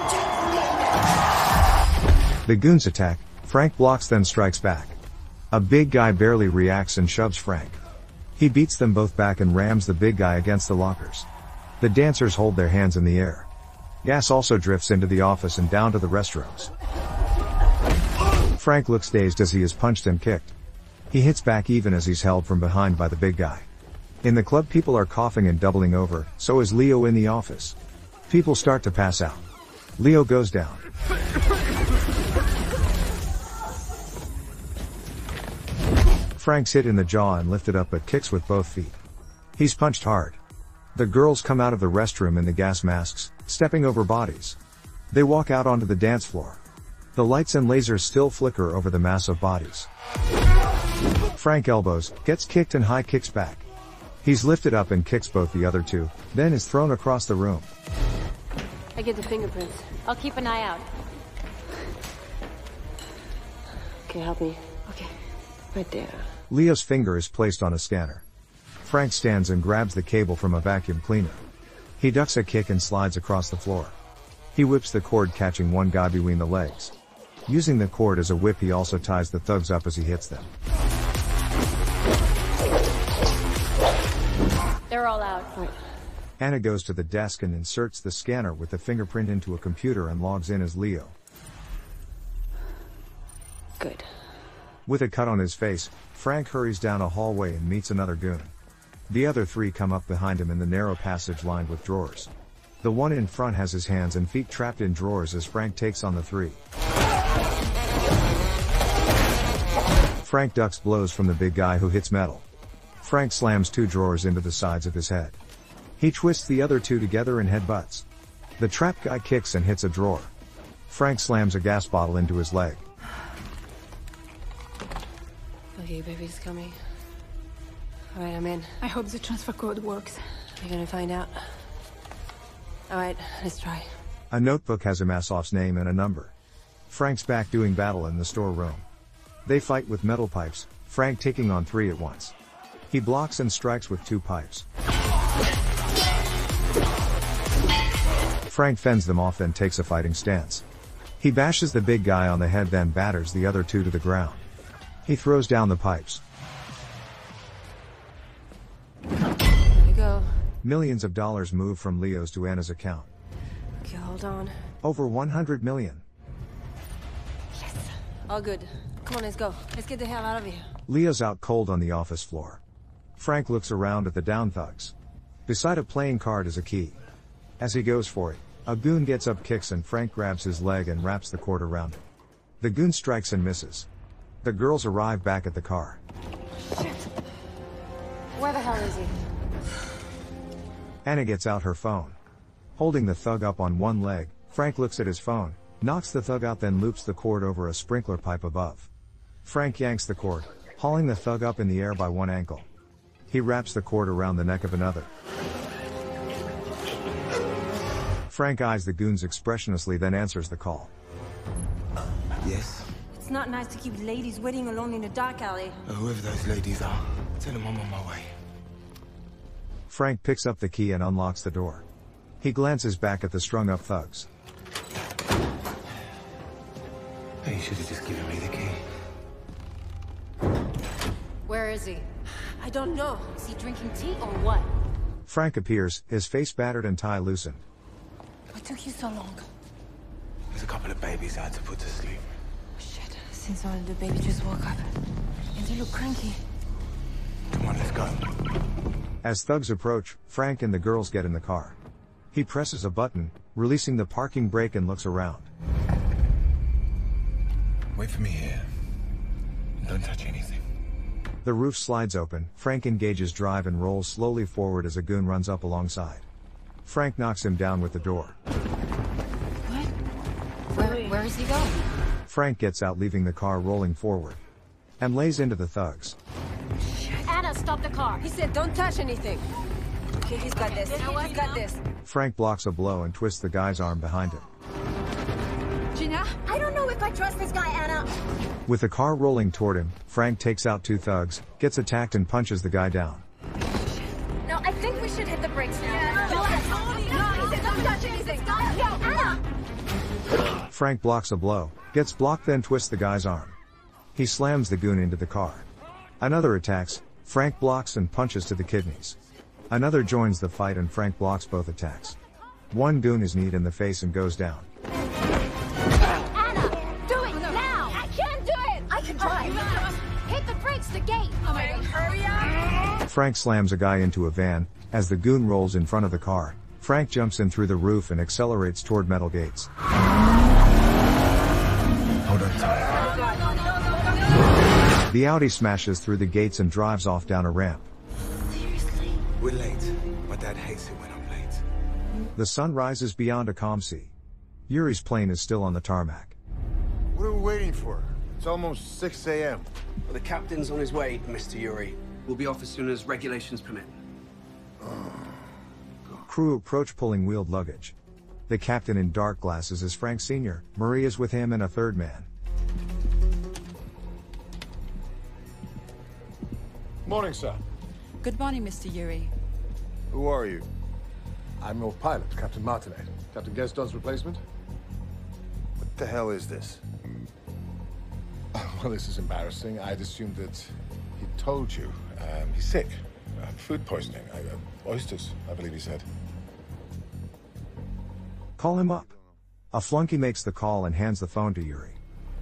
The goons attack. Frank blocks then strikes back. A big guy barely reacts and shoves Frank. He beats them both back and rams the big guy against the lockers. The dancers hold their hands in the air. Gas also drifts into the office and down to the restrooms. Frank looks dazed as he is punched and kicked. He hits back even as he's held from behind by the big guy. In the club people are coughing and doubling over, so is Leo in the office. People start to pass out. Leo goes down. Frank's hit in the jaw and lifted up but kicks with both feet. He's punched hard. The girls come out of the restroom in the gas masks, stepping over bodies. They walk out onto the dance floor. The lights and lasers still flicker over the mass of bodies. Frank elbows, gets kicked and high kicks back. He's lifted up and kicks both the other 2, then is thrown across the room. I get the fingerprints. I'll keep an eye out. Okay, help me. Okay, right there. Leo's finger is placed on a scanner. Frank stands and grabs the cable from a vacuum cleaner. He ducks a kick and slides across the floor. He whips the cord, catching one guy between the legs. Using the cord as a whip, he also ties the thugs up as he hits them. They're all out. Right. Anna goes to the desk and inserts the scanner with the fingerprint into a computer and logs in as Leo. Good. With a cut on his face, Frank hurries down a hallway and meets another goon. The other 3 come up behind him in the narrow passage lined with drawers. The one in front has his hands and feet trapped in drawers as Frank takes on the 3. Frank ducks blows from the big guy who hits metal. Frank slams 2 drawers into the sides of his head. He twists the other 2 together and headbutts. The trapped guy kicks and hits a drawer. Frank slams a gas bottle into his leg. Okay, baby's coming. Alright, I'm in. I hope the transfer code works. You're gonna find out. Alright, let's try. A notebook has Amasov's name and a number. Frank's back doing battle in the storeroom. They fight with metal pipes, Frank taking on 3 at once. He blocks and strikes with 2 pipes. Frank fends them off and takes a fighting stance. He bashes the big guy on the head, then batters the other two to the ground. He throws down the pipes. There we go. Millions of dollars move from Leo's to Anna's account. Okay, hold on. Over 100 million. Yes. All good. Come on, let's go. Let's get the hell out of here. Leo's out cold on the office floor. Frank looks around at the down thugs. Beside a playing card is a key. As he goes for it, a goon gets up, kicks, and Frank grabs his leg and wraps the cord around it. The goon strikes and misses. The girls arrive back at the car. Shit. Where the hell is he? Anna gets out her phone. Holding the thug up on one leg, Frank looks at his phone, knocks the thug out, then loops the cord over a sprinkler pipe above. Frank yanks the cord, hauling the thug up in the air by one ankle. He wraps the cord around the neck of another. Frank eyes the goons expressionlessly, then answers the call. Yes? It's not nice to keep ladies waiting alone in a dark alley. Whoever those ladies are, tell them I'm on my way. Frank picks up the key and unlocks the door. He glances back at the strung-up thugs. Hey, you should have just given me the key. Where is he? I don't know. Is he drinking tea or what? Frank appears, his face battered and tie loosened. What took you so long? There's a couple of babies I had to put to sleep. Shit, since all the baby just woke up. And they look cranky. Come on, let's go. As thugs approach, Frank and the girls get in the car. He presses a button, releasing the parking brake, and looks around. Wait for me here. Don't touch anything. The roof slides open, Frank engages drive and rolls slowly forward as a goon runs up alongside. Frank knocks him down with the door. What? Where is he going? Frank gets out, leaving the car rolling forward. And lays into the thugs. Anna, stop the car. He said don't touch anything. Okay, he's got this. You know what? He's got this. Frank blocks a blow and twists the guy's arm behind him. Gina? I don't know if I trust this guy, Anna. With the car rolling toward him, Frank takes out two thugs, gets attacked, and punches the guy down. No, I think we should hit the brakes now. No, he said don't touch anything. No, Anna! Frank blocks a blow, gets blocked, then twists the guy's arm. He slams the goon into the car. Another attacks, Frank blocks and punches to the kidneys. Another joins the fight and Frank blocks both attacks. One goon is kneed in the face and goes down. Anna, do it now! I can't do it! I can drive. Hit the brakes, the gate. Oh my God, hurry up! Frank slams a guy into a van. As the goon rolls in front of the car, Frank jumps in through the roof and accelerates toward metal gates. Hold on tight. The Audi smashes through the gates and drives off down a ramp. Seriously? We're late. My dad hates it when I'm late. The sun rises beyond a calm sea. Yuri's plane is still on the tarmac. What are we waiting for? It's almost 6 a.m. Well, the captain's on his way, Mr. Yuri. We'll be off as soon as regulations permit. Crew approach pulling wheeled luggage. The captain in dark glasses is Frank Sr., Maria's with him, and a third man. Morning, sir. Good morning, Mr. Yuri. Who are you? I'm your pilot, Captain Martinet. Captain Gaston's replacement? What the hell is this? Well, this is embarrassing. I'd assumed that he told you. He's sick. Food poisoning. Oysters, I believe he said. Call him up. A flunky makes the call and hands the phone to Yuri.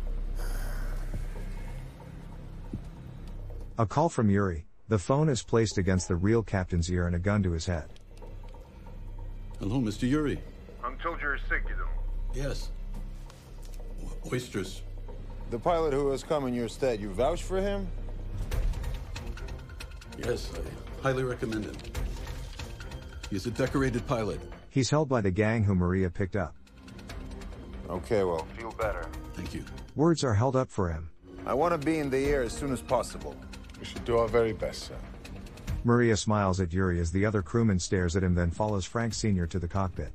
A call from Yuri. The phone is placed against the real captain's ear and a gun to his head. Hello, Mr. Yuri. I'm told you're sick, you know. Yes. Oysters. The pilot who has come in your stead, you vouch for him? Yes, I highly recommend him. He's a decorated pilot. He's held by the gang who Maria picked up. Okay, well, feel better. Thank you. Words are held up for him. I want to be in the air as soon as possible. We should do our very best, sir. Maria smiles at Yuri as the other crewman stares at him, then follows Frank Sr. to the cockpit.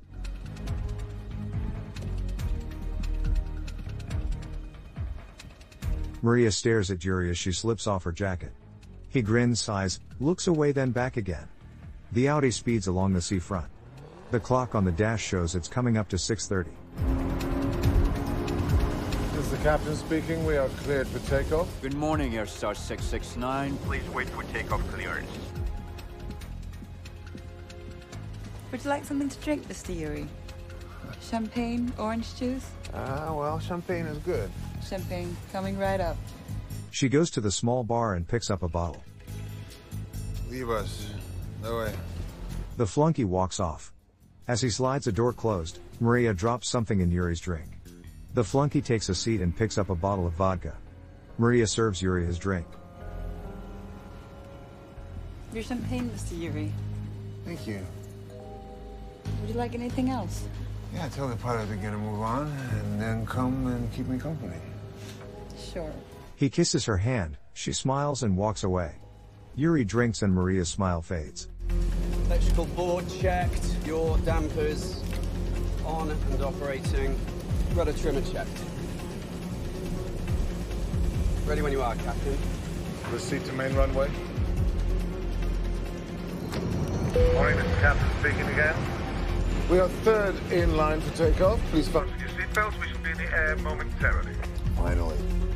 Maria stares at Yuri as she slips off her jacket. He grins, sighs, looks away, then back again. The Audi speeds along the seafront. The clock on the dash shows it's coming up to 6:30. Captain speaking. We are cleared for takeoff. Good morning, Air Star 669. Please wait for takeoff clearance. Would you like something to drink, Mr. Yuri? Champagne, orange juice? Well, champagne is good. Champagne, coming right up. She goes to the small bar and picks up a bottle. Leave us. No way. The flunky walks off. As he slides a door closed, Maria drops something in Yuri's drink. The flunky takes a seat and picks up a bottle of vodka. Maria serves Yuri his drink. Your champagne, Mr. Yuri. Thank you. Would you like anything else? Yeah, tell the pilot to get a move on, and then come and keep me company. Sure. He kisses her hand, she smiles and walks away. Yuri drinks and Maria's smile fades. Electrical board checked. Your dampers on and operating. Rudder trimmer checked. Ready when you are, Captain. Proceed to main runway. Morning, this is Captain speaking again. We are third in line for takeoff. Please fasten your seatbelts. We should be in the air momentarily. Finally.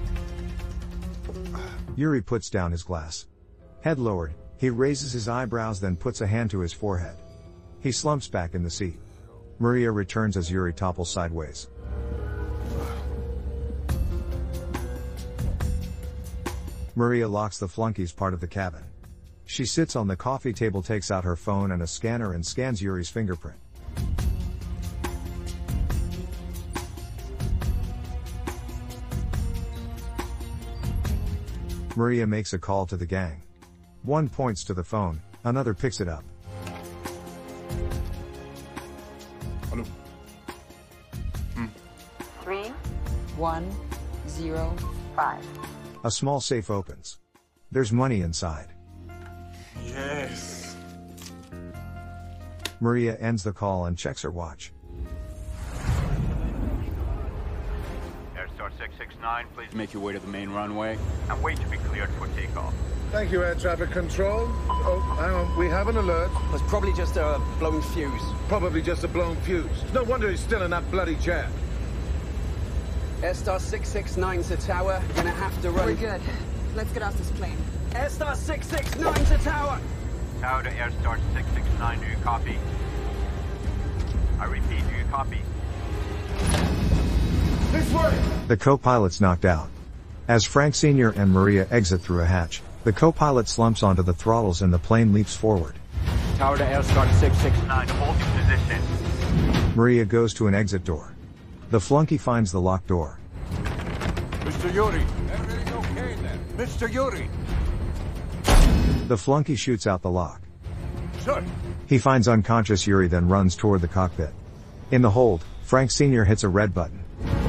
Yuri puts down his glass. Head lowered, he raises his eyebrows, then puts a hand to his forehead. He slumps back in the seat. Maria returns as Yuri topples sideways. Maria locks the flunky's part of the cabin. She sits on the coffee table, takes out her phone and a scanner and scans Yuri's fingerprint. Maria makes a call to the gang. One points to the phone, another picks it up. Hello. 3105. A small safe opens. There's money inside. Yes. Maria ends the call and checks her watch. Air Star 669, please make your way to the main runway and wait to be cleared for takeoff. Thank you, air traffic control. Oh, hang on. We have an alert. It's probably just a blown fuse. Probably just a blown fuse. No wonder he's still in that bloody chair. Air Star 669 to tower. Gonna have to run. We're good. Let's get off this plane. Air Star 669 to tower. Tower to Air Star 669, do you copy? I repeat, do you copy? This way! The co-pilot's knocked out. As Frank Sr. and Maria exit through a hatch, the co-pilot slumps onto the throttles and the plane leaps forward. Tower to Air Star 669, hold your position. Maria goes to an exit door. The flunky finds the locked door. Mr. Yuri! Everything's okay then. Mr. Yuri! The flunky shoots out the lock. Sir! He finds unconscious Yuri, then runs toward the cockpit. In the hold, Frank Sr. hits a red button.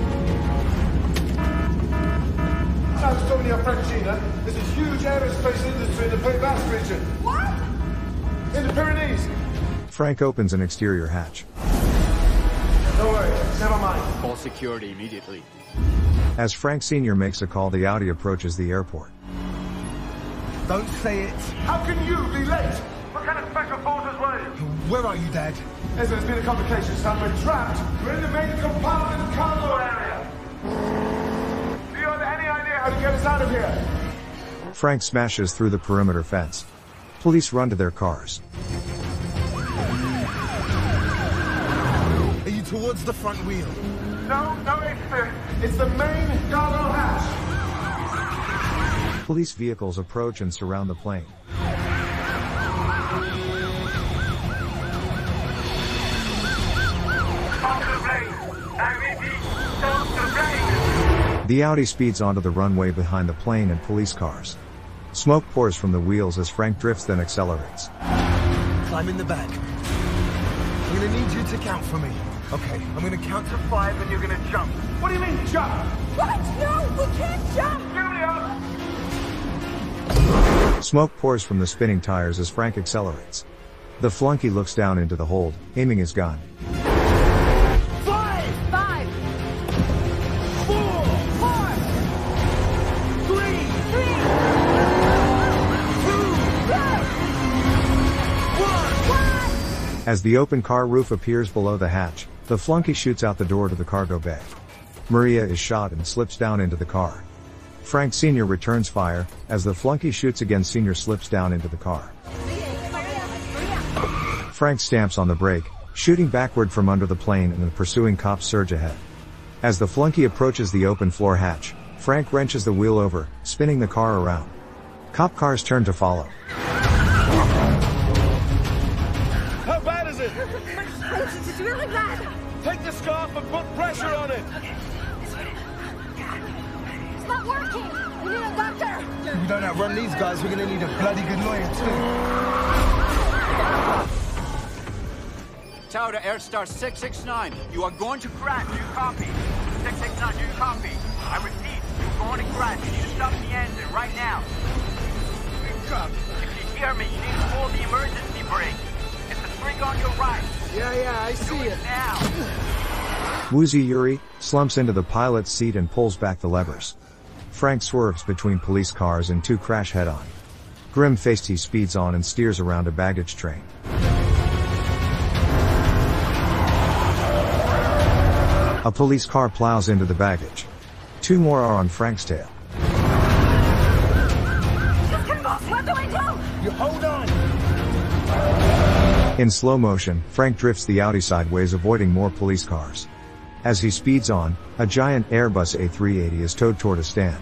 Antonia Francina, there's a huge aerospace industry in the Pays Basque region. What? In the Pyrenees. Frank opens an exterior hatch. No worries, never mind. Call security immediately. As Frank Sr. makes a call, the Audi approaches the airport. Don't say it. How can you be late? What kind of special forces were you? Where are you, Dad? There's been a complication, son. We're trapped. We're in the main compartment cargo area. Do you have any idea how to get us out of here? Frank smashes through the perimeter fence. Police run to their cars. Are you towards the front wheel? No, it's the main cargo hatch. Police vehicles approach and surround the plane. The Audi speeds onto the runway behind the plane and police cars. Smoke pours from the wheels as Frank drifts, then accelerates. Climb in the back. I'm gonna need you to count for me. Okay, I'm gonna count to 5 and you're gonna jump. What do you mean, jump? What? No, we can't jump! Smoke pours from the spinning tires as Frank accelerates. The flunky looks down into the hold, aiming his gun. 5! 5! 4! 3! 1! As the open car roof appears below the hatch, the flunky shoots out the door to the cargo bay. Maria is shot and slips down into the car. Frank Sr. returns fire, as the flunky shoots again. Sr. slips down into the car. Frank stamps on the brake, shooting backward from under the plane, and the pursuing cops surge ahead. As the flunky approaches the open floor hatch, Frank wrenches the wheel over, spinning the car around. Cop cars turn to follow. How bad is it? It's really bad. Take the scarf and put pressure on it. It's not working. We need a doctor. If we don't outrun these guys, we're gonna need a bloody good lawyer too. Tower to Airstar 669. You are going to crash. Do you copy? 669, do you copy? I repeat, you're going to crash. You need to stop the engine right now. If you hear me, you need to pull the emergency brake. It's the spring on your right. Yeah, I see it. Now. Woozy Yuri slumps into the pilot's seat and pulls back the levers. Frank swerves between police cars and two crash head-on. Grim-faced, he speeds on and steers around a baggage train. A police car plows into the baggage. Two more are on Frank's tail. What do I do? You hold on. In slow motion, Frank drifts the Audi sideways, avoiding more police cars. As he speeds on, a giant Airbus A380 is towed toward a stand.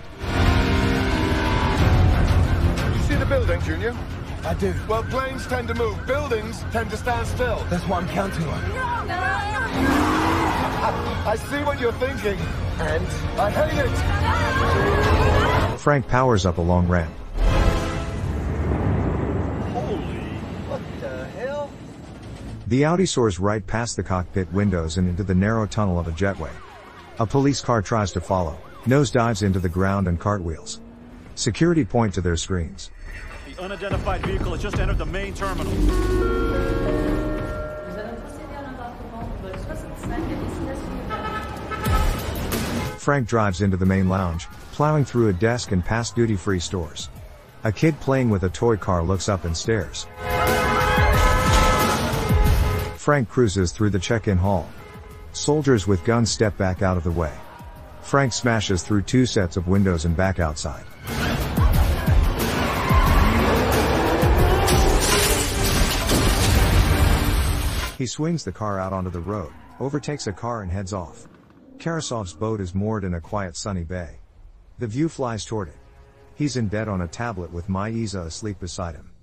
You see the building, Junior? I do. Well, planes tend to move. Buildings tend to stand still. That's what I'm counting on. No. I see what you're thinking, and I hate it. Frank powers up a long ramp. What the hell? The Audi soars right past the cockpit windows and into the narrow tunnel of a jetway. A police car tries to follow, nosedives into the ground and cartwheels. Security point to their screens. The unidentified vehicle has just entered the main terminal. Frank drives into the main lounge, plowing through a desk and past duty-free stores. A kid playing with a toy car looks up and stares. Frank cruises through the check-in hall. Soldiers with guns step back out of the way. Frank smashes through two sets of windows and back outside. He swings the car out onto the road, overtakes a car and heads off. Karasov's boat is moored in a quiet sunny bay. The view flies toward it. He's in bed on a tablet with Maiza asleep beside him.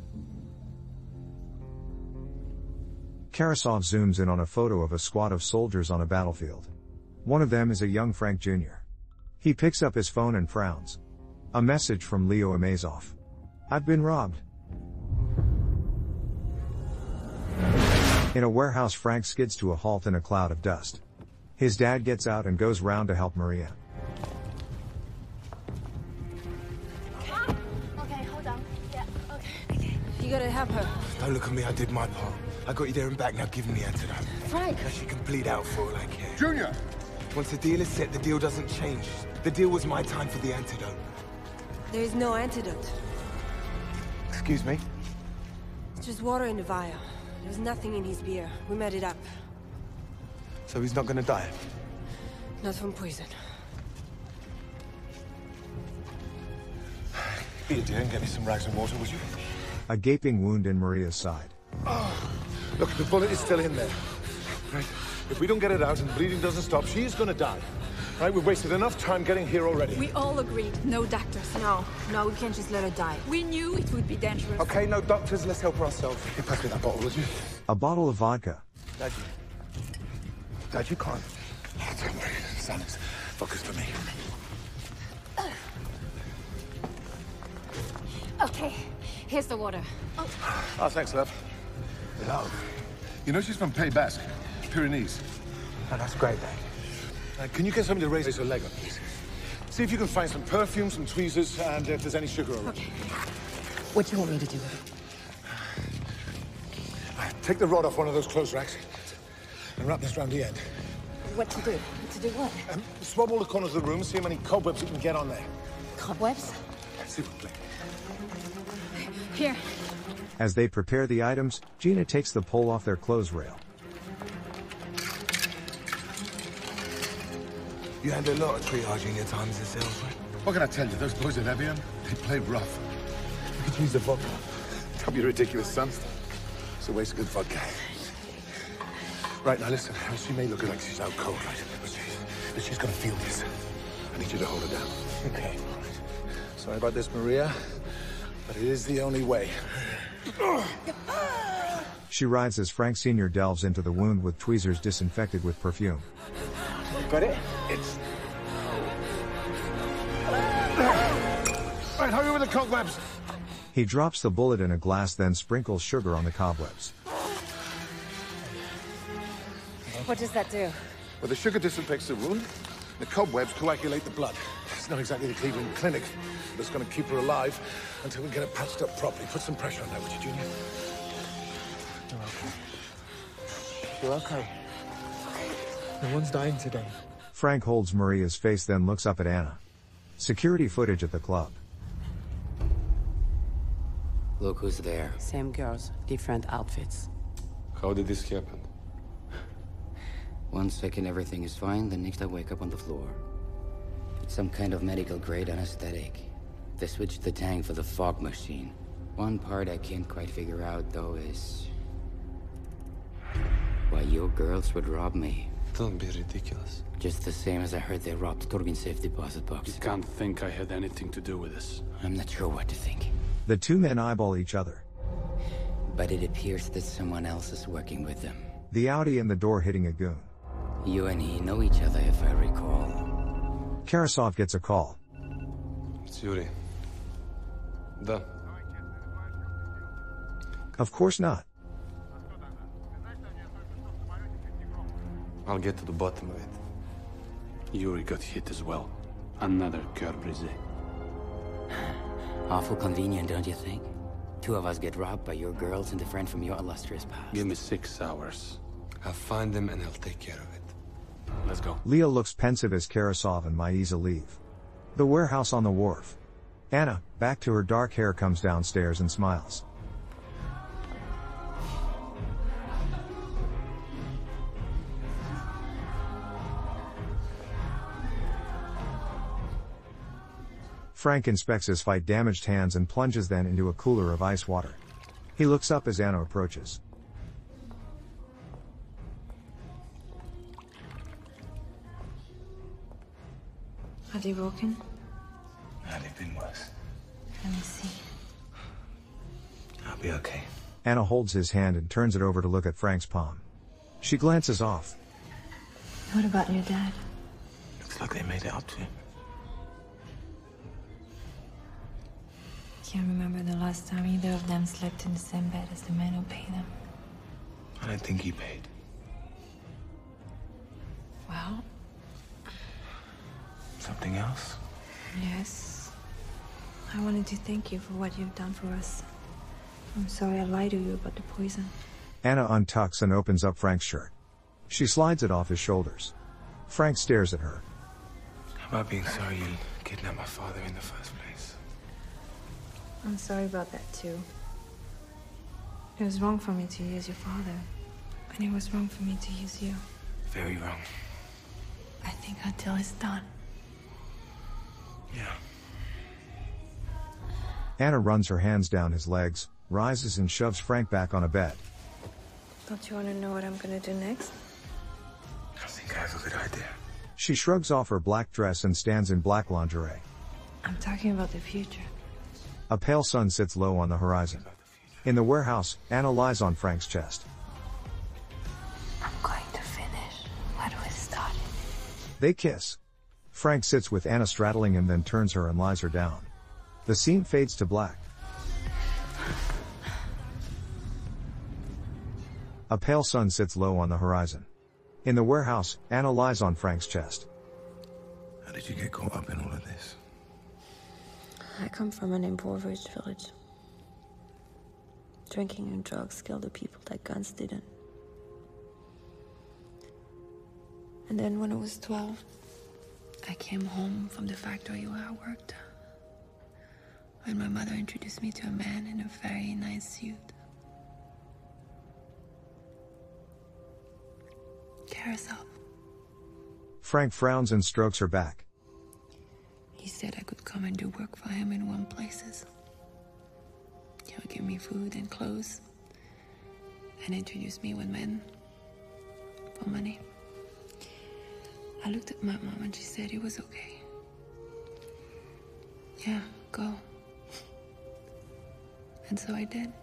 Karasov zooms in on a photo of a squad of soldiers on a battlefield. One of them is a young Frank Jr. He picks up his phone and frowns. A message from Leo Amazov. I've been robbed. In a warehouse, Frank skids to a halt in a cloud of dust. His dad gets out and goes round to help Maria. Okay, hold on. Yeah, okay. You gotta help her. Don't look at me, I did my part. I got you there and back, now give me the antidote. Frank! Now she can bleed out for all I care. Junior! Once the deal is set, the deal doesn't change. The deal was my time for the antidote. There is no antidote. Excuse me? It's just water in the vial. There's nothing in his beer. We made it up. So he's not gonna die? Not from poison. Be a dear and get me some rags and water, would you? A gaping wound in Maria's side. Oh, look, the bullet is still in there. Right? If we don't get it out and the bleeding doesn't stop, she's gonna die. Right? We've wasted enough time getting here already. We all agreed, no doctors. No, we can't just let her die. We knew it would be dangerous. Okay, no doctors, let's help her ourselves. Hey, pass me that bottle, would you? A bottle of vodka. Dad, you can't. Oh, don't worry, silence. Focus for me. Okay, here's the water. Oh, thanks, love. Love? You know she's from Pays Basque, Pyrenees. Oh, that's great, Dad. Can you get somebody to raise her leg up, please? See if you can find some perfume, some tweezers, and if there's any sugar around. Okay. What do you want me to do with it? Take the rod off one of those clothes racks and wrap this around the end. What to do? To do what? Swab all the corners of the room and see how many cobwebs you can get on there. Cobwebs? S'il vous plaît. Here. As they prepare the items, Gina takes the pole off their clothes rail. You had a lot of triage in your time as a salesman. What can I tell you? Those boys at Evian, they play rough. We could use the vodka. Don't be ridiculous, son. It's a waste of good vodka. Right, now listen. She may look like she's out cold, right? But she's gonna feel this. I need you to hold her down. Okay. Sorry about this, Maria, but it is the only way. She rides as Frank Sr. delves into the wound with tweezers disinfected with perfume. Got it? It's... Right, hurry with the cobwebs. He drops the bullet in a glass, then sprinkles sugar on the cobwebs. What does that do? Well, the sugar disinfects the wound. The cobwebs coagulate the blood. It's not exactly the Cleveland Clinic, but it's going to keep her alive until we get her patched up properly. Put some pressure on that, would you, Junior? You're okay. You're okay. No one's dying today. Frank holds Maria's face, then looks up at Anna. Security footage at the club. Look who's there. Same girls, different outfits. How did this happen? 1 second everything is fine, the next I wake up on the floor. It's some kind of medical grade anesthetic. They switched the tank for the fog machine. One part I can't quite figure out though is... why your girls would rob me. Don't be ridiculous. Just the same as I heard they robbed Torgin's safe deposit box. You can't think I had anything to do with this. I'm not sure what to think. The two men eyeball each other. But it appears that someone else is working with them. The Audi in the door hitting a goon. You and he know each other, if I recall. Karasov gets a call. It's Yuri. Da. Of course not. I'll get to the bottom of it. Yuri got hit as well. Another cœur brisé. Awful convenient, don't you think? Two of us get robbed by your girls and a friend from your illustrious past. Give me 6 hours. I'll find them and I'll take care of it. Let's go. Leo looks pensive as Karasov and Maisa leave. The warehouse on the wharf. Anna, back to her dark hair, comes downstairs and smiles. Frank inspects his fight-damaged hands and plunges then into a cooler of ice water. He looks up as Anna approaches. Are they broken? No, they've been worse. Let me see. I'll be okay. Anna holds his hand and turns it over to look at Frank's palm. She glances off. What about your dad? Looks like they made it up to him. Can't remember the last time either of them slept in the same bed as the man who paid them. I don't think he paid. Well? Something else? Yes. I wanted to thank you for what you've done for us. I'm sorry I lied to you about the poison. Anna untucks and opens up Frank's shirt. She slides it off his shoulders. Frank stares at her. How about being sorry you kidnapped my father in the first place? I'm sorry about that too. It was wrong for me to use your father. And it was wrong for me to use you. Very wrong. I think until it's done. Yeah. Anna runs her hands down his legs, rises and shoves Frank back on a bed. Don't you want to know what I'm gonna do next? I think I have a good idea. She shrugs off her black dress and stands in black lingerie. I'm talking about the future. A pale sun sits low on the horizon. In the warehouse, Anna lies on Frank's chest. I'm going to finish what we started. They kiss. Frank sits with Anna straddling him, then turns her and lies her down. The scene fades to black. A pale sun sits low on the horizon. In the warehouse, Anna lies on Frank's chest. How did you get caught up in all of this? I come from an impoverished village. Drinking and drugs killed the people that guns didn't. And then when I was 12, I came home from the factory where I worked. When my mother introduced me to a man in a very nice suit. Karasov. Frank frowns and strokes her back. He said I could come and do work for him in warm places. He would give me food and clothes and introduce me with men for money. I looked at my mom and she said it was okay. Yeah, go. And so I did.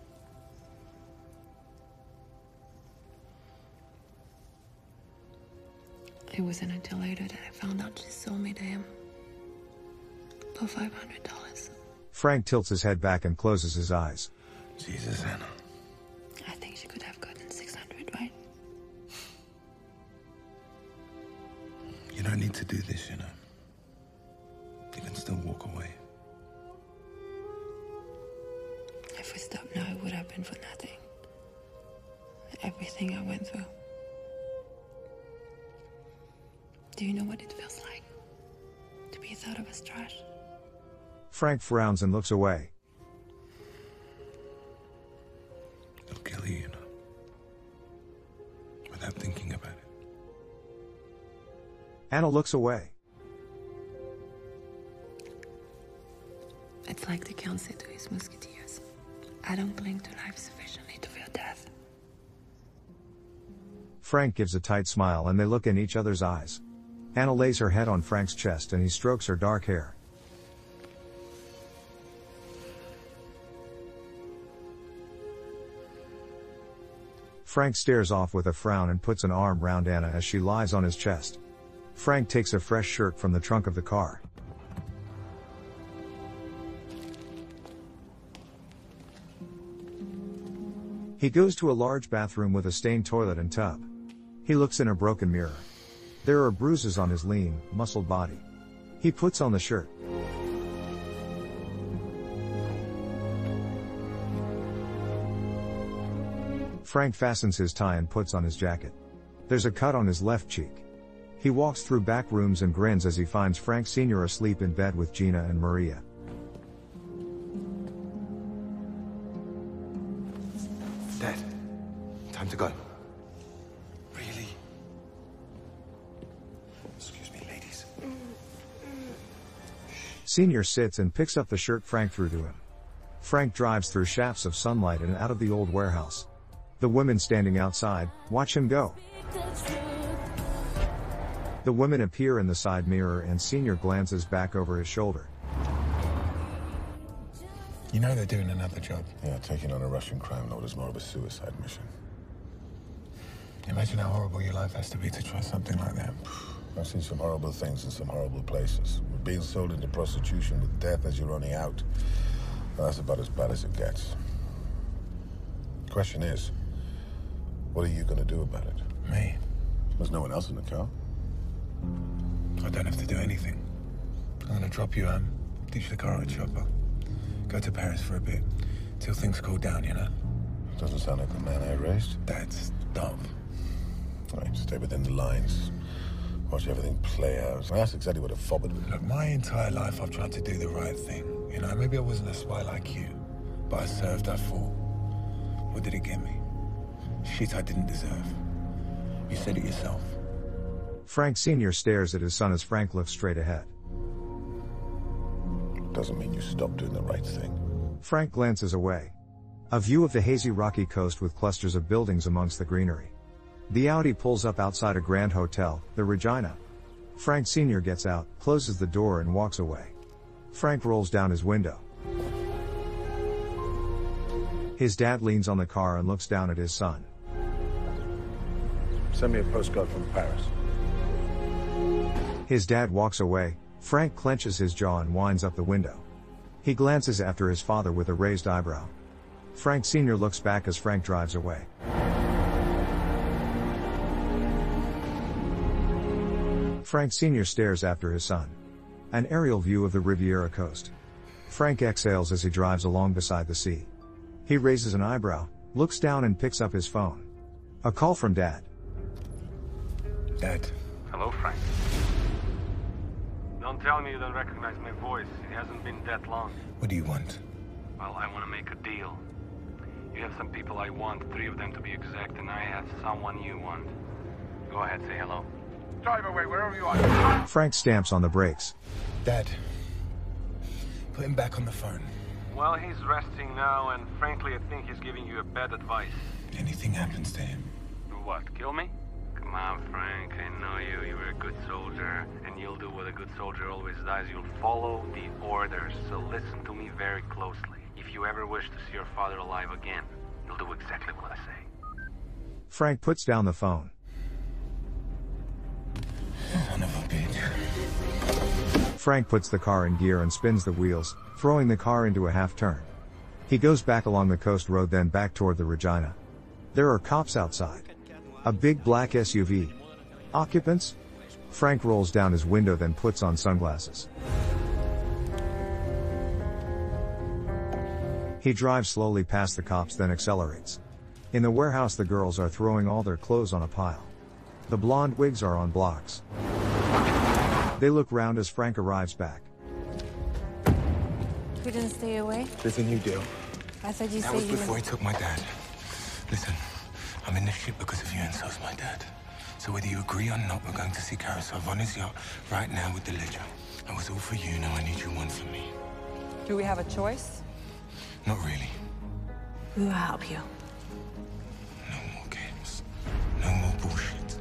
It wasn't until later that I found out she sold me to him for $500. Frank tilts his head back and closes his eyes. Jesus, Anna. I think she could have gotten 600, right? You don't need to do this, you know. You can still walk away. If we stopped now, it would have been for nothing. Everything I went through. Do you know what it feels like to be thought of as trash? Frank frowns and looks away. It'll kill you, you know. Without thinking about it. Anna looks away. It's like the Count said to his musketeers. I don't cling to life sufficiently to fear death. Frank gives a tight smile and they look in each other's eyes. Anna lays her head on Frank's chest and he strokes her dark hair. Frank stares off with a frown and puts an arm round Anna as she lies on his chest. Frank takes a fresh shirt from the trunk of the car. He goes to a large bathroom with a stained toilet and tub. He looks in a broken mirror. There are bruises on his lean, muscled body. He puts on the shirt. Frank fastens his tie and puts on his jacket. There's a cut on his left cheek. He walks through back rooms and grins as he finds Frank Sr. asleep in bed with Gina and Maria. Dad, time to go. Really? Excuse me, ladies. Senior sits and picks up the shirt Frank threw to him. Frank drives through shafts of sunlight and out of the old warehouse. The women standing outside watch him go. The women appear in the side mirror and Senior glances back over his shoulder. You know they're doing another job. Yeah, taking on a Russian crime lord is more of a suicide mission. Imagine how horrible your life has to be to try something like that. I've seen some horrible things in some horrible places. With being sold into prostitution with death as your only out. Well, that's about as bad as it gets. The question is, what are you going to do about it? Me? There's no one else in the car. I don't have to do anything. I'm going to drop you home, teach the car a chopper. Go to Paris for a bit, till things cool down, you know? Doesn't sound like the man I raised. That's dumb. Right, stay within the lines. Watch everything play out. That's exactly what a fob would do. Look, my entire life I've tried to do the right thing. You know, maybe I wasn't a spy like you, but I served, I fought. What did it get me? Shit I didn't deserve. You said it yourself. Frank Sr. stares at his son as Frank looks straight ahead. Doesn't mean you stop doing the right thing. Frank glances away. A view of the hazy rocky coast with clusters of buildings amongst the greenery. The Audi pulls up outside a grand hotel, the Regina. Frank Sr. gets out, closes the door and walks away. Frank rolls down his window. His dad leans on the car and looks down at his son. Send me a postcard from Paris. His dad walks away. Frank clenches his jaw and winds up the window. He glances after his father with a raised eyebrow. Frank Sr. looks back as Frank drives away. Frank Sr. stares after his son. An aerial view of the Riviera coast. Frank exhales as he drives along beside the sea. He raises an eyebrow, looks down and picks up his phone. A call from Dad. Dad. Hello, Frank. Don't tell me you don't recognize my voice. It hasn't been that long. What do you want? Well, I want to make a deal. You have some people I want, 3 of them to be exact, and I have someone you want. Go ahead, say hello. Drive away, wherever you are. Frank stamps on the brakes. Dad, put him back on the phone. Well, he's resting now, and frankly, I think he's giving you a bad advice. Anything happens to him. What, kill me? Come on, Frank, I know you. You were a good soldier, and you'll do what a good soldier always does. You'll follow the orders, so listen to me very closely. If you ever wish to see your father alive again, you'll do exactly what I say. Frank puts down the phone. Son of a bitch. Frank puts the car in gear and spins the wheels, throwing the car into a half turn. He goes back along the coast road, then back toward the Regina. There are cops outside. A big black SUV. Occupants? Frank rolls down his window, then puts on sunglasses. He drives slowly past the cops, then accelerates. In the warehouse, the girls are throwing all their clothes on a pile. The blonde wigs are on blocks. They look round as Frank arrives back. We didn't stay away? There's a new deal. I thought you That said was you before he took my dad. Listen, I'm in this ship because of you, and so's my dad. So whether you agree or not, we're going to see Karasov on his yacht right now with the Ledger. That was all for you, now I need you one for me. Do we have a choice? Not really. We will help you. No more games. No more bullshit.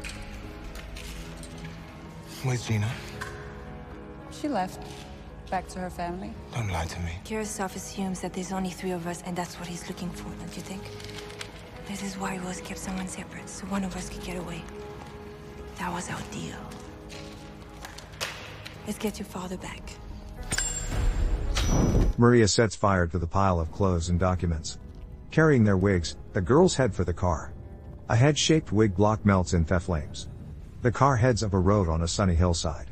Where's Gina? She left. Back to her family. Don't lie to me. Karasov assumes that there's only 3 of us, and that's what he's looking for, don't you think? This is why we always kept someone separate, so one of us could get away. That was our deal. Let's get your father back. Maria sets fire to the pile of clothes and documents. Carrying their wigs, the girls head for the car. A head-shaped wig block melts in flames. The car heads up a road on a sunny hillside.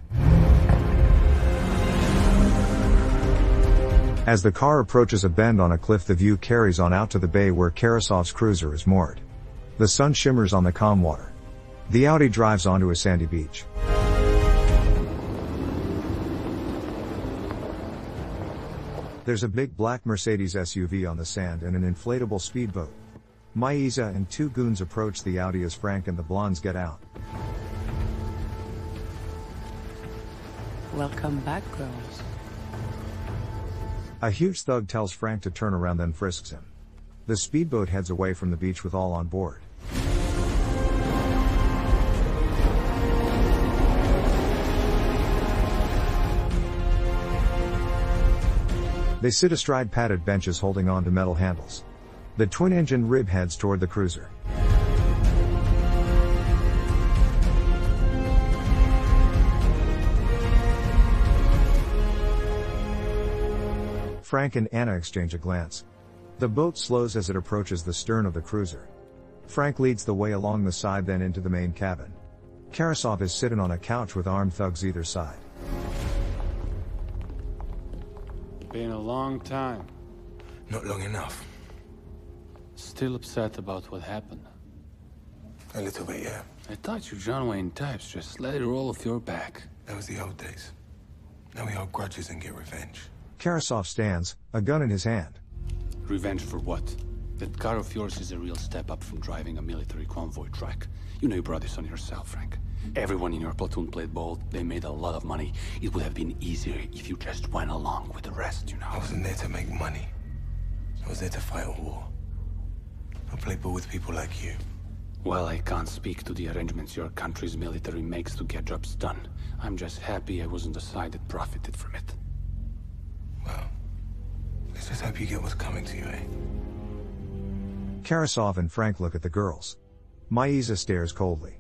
As the car approaches a bend on a cliff, the view carries on out to the bay where Karasov's cruiser is moored. The sun shimmers on the calm water. The Audi drives onto a sandy beach. There's a big black Mercedes SUV on the sand and an inflatable speedboat. Maisa and 2 goons approach the Audi as Frank and the blondes get out. Welcome back, girls. A huge thug tells Frank to turn around, then frisks him. The speedboat heads away from the beach with all on board. They sit astride padded benches holding on to metal handles. The twin-engine rib heads toward the cruiser. Frank and Anna exchange a glance. The boat slows as it approaches the stern of the cruiser. Frank leads the way along the side, then into the main cabin. Karasov is sitting on a couch with armed thugs either side. Been a long time. Not long enough. Still upset about what happened? A little bit, yeah. I thought you John Wayne types just let it roll off your back. That was the old days. Now we hold grudges and get revenge. Karasov stands, a gun in his hand. Revenge for what? That car of yours is a real step up from driving a military convoy truck. You know you brought this on yourself, Frank. Everyone in your platoon played bold. They made a lot of money. It would have been easier if you just went along with the rest, you know. I wasn't there to make money. I was there to fight a war. I played ball with people like you. Well, I can't speak to the arrangements your country's military makes to get jobs done. I'm just happy I wasn't the side that profited from it. Well, let's just hope you get what's coming to you, eh? Karasov and Frank look at the girls. Maisa stares coldly.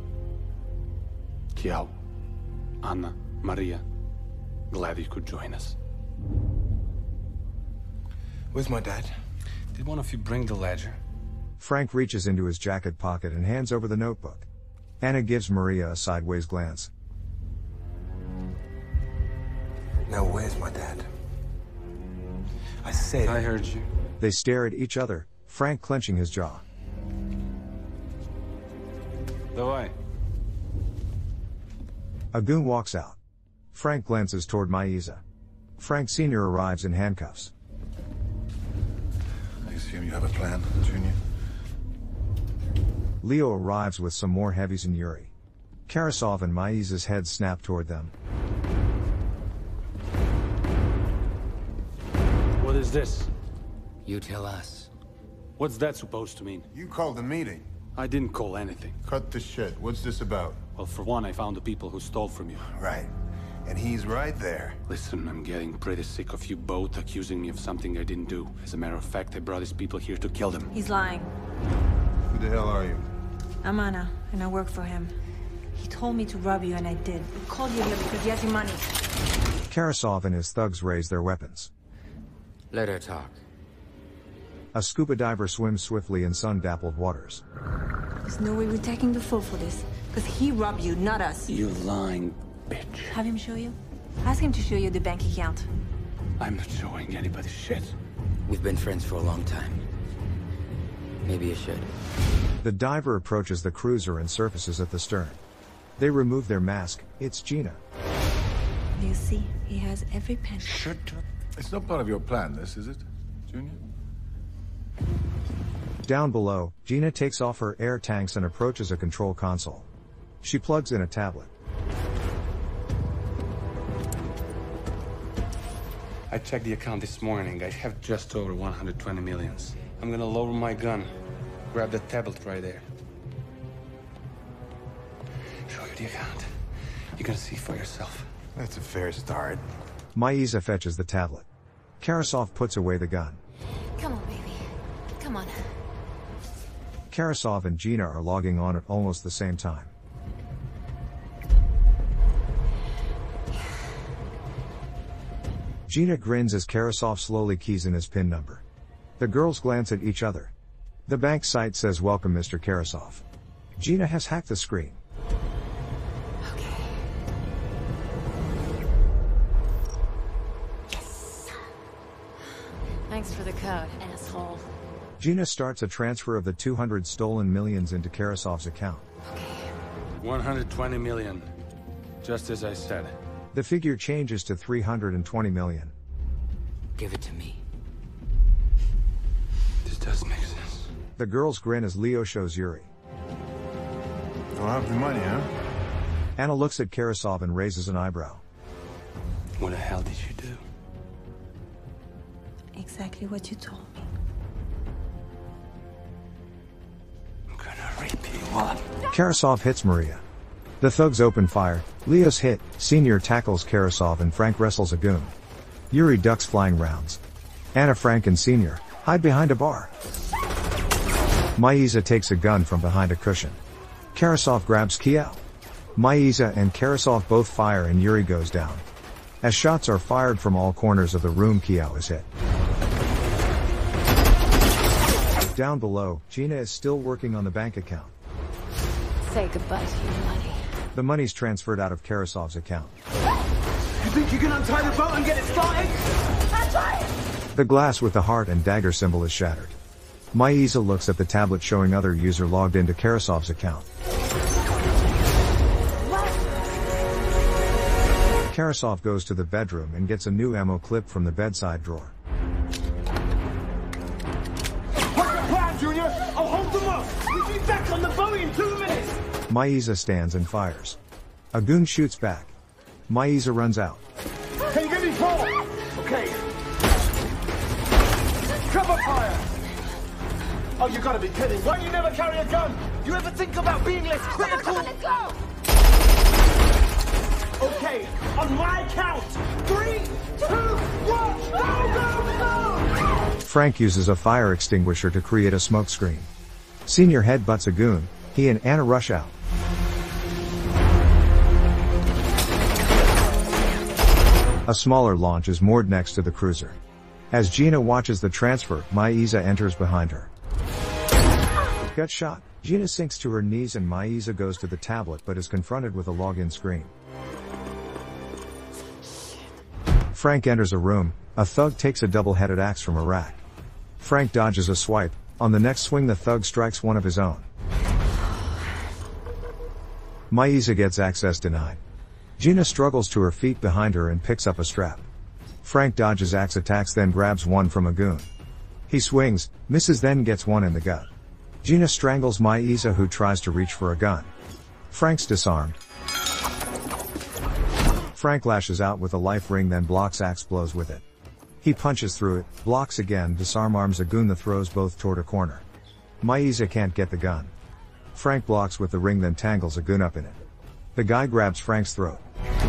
Kiao, Anna, Maria, glad you could join us. Where's my dad? Did one of you bring the ledger? Frank reaches into his jacket pocket and hands over the notebook. Anna gives Maria a sideways glance. Now where's my dad? I said... I heard you. They stare at each other, Frank clenching his jaw. Давай. A goon walks out. Frank glances toward Maisa. Frank Sr. arrives in handcuffs. I assume you have a plan, Junior? Leo arrives with some more heavies and Yuri. Karasov and Maiza's heads snap toward them. What is this? You tell us. What's that supposed to mean? You called a meeting. I didn't call anything. Cut the shit. What's this about? Well, for one, I found the people who stole from you. Right. And he's right there. Listen, I'm getting pretty sick of you both accusing me of something I didn't do. As a matter of fact, I brought these people here to kill them. He's lying. Who the hell are you? I'm Anna, and I work for him. He told me to rob you, and I did. He called you here because he has your money. Karasov and his thugs raise their weapons. Let her talk. A scuba diver swims swiftly in sun-dappled waters. There's no way we're taking the fall for this. Because he robbed you, not us. You lying bitch. Have him show you? Ask him to show you the bank account. I'm not showing anybody shit. We've been friends for a long time. Maybe you should. The diver approaches the cruiser and surfaces at the stern. They remove their mask. It's Gina. You see, he has every penny. Shut up. It's not part of your plan, this, is it, Junior? Down below, Gina takes off her air tanks and approaches a control console. She plugs in a tablet. I checked the account this morning. I have just over 120 millions. I'm gonna lower my gun. Grab the tablet right there. Show you the account. You're gonna see for yourself. That's a fair start. Maiza fetches the tablet. Karasov puts away the gun. Come on, baby. Come on. Karasov and Gina are logging on at almost the same time. Gina grins as Karasov slowly keys in his PIN number. The girls glance at each other. The bank site says "Welcome, Mr. Karasov." Gina has hacked the screen. Okay. Yes. Thanks for the code, asshole. Gina starts a transfer of the 200 stolen millions into Karasov's account. 120 million. Just as I said. The figure changes to 320 million. Give it to me. This does make sense. The girls grin as Leo shows Yuri. Don't have the money, huh? Anna looks at Karasov and raises an eyebrow. What the hell did you do? Exactly what you told me. I'm gonna rip you up. Karasov hits Maria. The thugs open fire. Leo's hit. Senior tackles Karasov and Frank wrestles a goon. Yuri ducks flying rounds. Anna, Frank and Senior hide behind a bar. Maiza takes a gun from behind a cushion. Karasov grabs Kiao. Maiza and Karasov both fire and Yuri goes down. As shots are fired from all corners of the room, Kiao is hit. Down below, Gina is still working on the bank account. Say goodbye to your money. The money's transferred out of Karasov's account. You think you can untie the boat and get it started? That's right! The glass with the heart and dagger symbol is shattered. Maiza looks at the tablet showing other user logged into Karasov's account. Karasov goes to the bedroom and gets a new ammo clip from the bedside drawer. What's the plan, Junior? I'll hold them up! We'll be back on the boat in 2 minutes! Maiza stands and fires. A goon shoots back. Maiza runs out. Can you get me forward? Okay. Cover fire! Oh, you gotta be kidding. Why do you never carry a gun? You ever think about being less critical? Let's go! Okay, on my count. 3, 2, 1, go, go, go! Frank uses a fire extinguisher to create a smoke screen. Senior headbutts a goon. He and Anna rush out. A smaller launch is moored next to the cruiser. As Gina watches the transfer, Maiza enters behind her. Gut shot. Gina sinks to her knees and Maiza goes to the tablet but is confronted with a login screen. Frank enters a room. A thug takes a double-headed axe from a rack. Frank dodges a swipe. On the next swing, the thug strikes one of his own. Maiza gets access denied. Gina struggles to her feet behind her and picks up a strap. Frank dodges axe attacks, then grabs one from a goon. He swings, misses, then gets one in the gut. Gina strangles Maiza, who tries to reach for a gun. Frank's disarmed. Frank lashes out with a life ring, then blocks Axe blows with it. He punches through it, blocks again, disarms a goon that throws both toward a corner. Maiza can't get the gun. Frank blocks with the ring, then tangles a goon up in it. The guy grabs Frank's throat.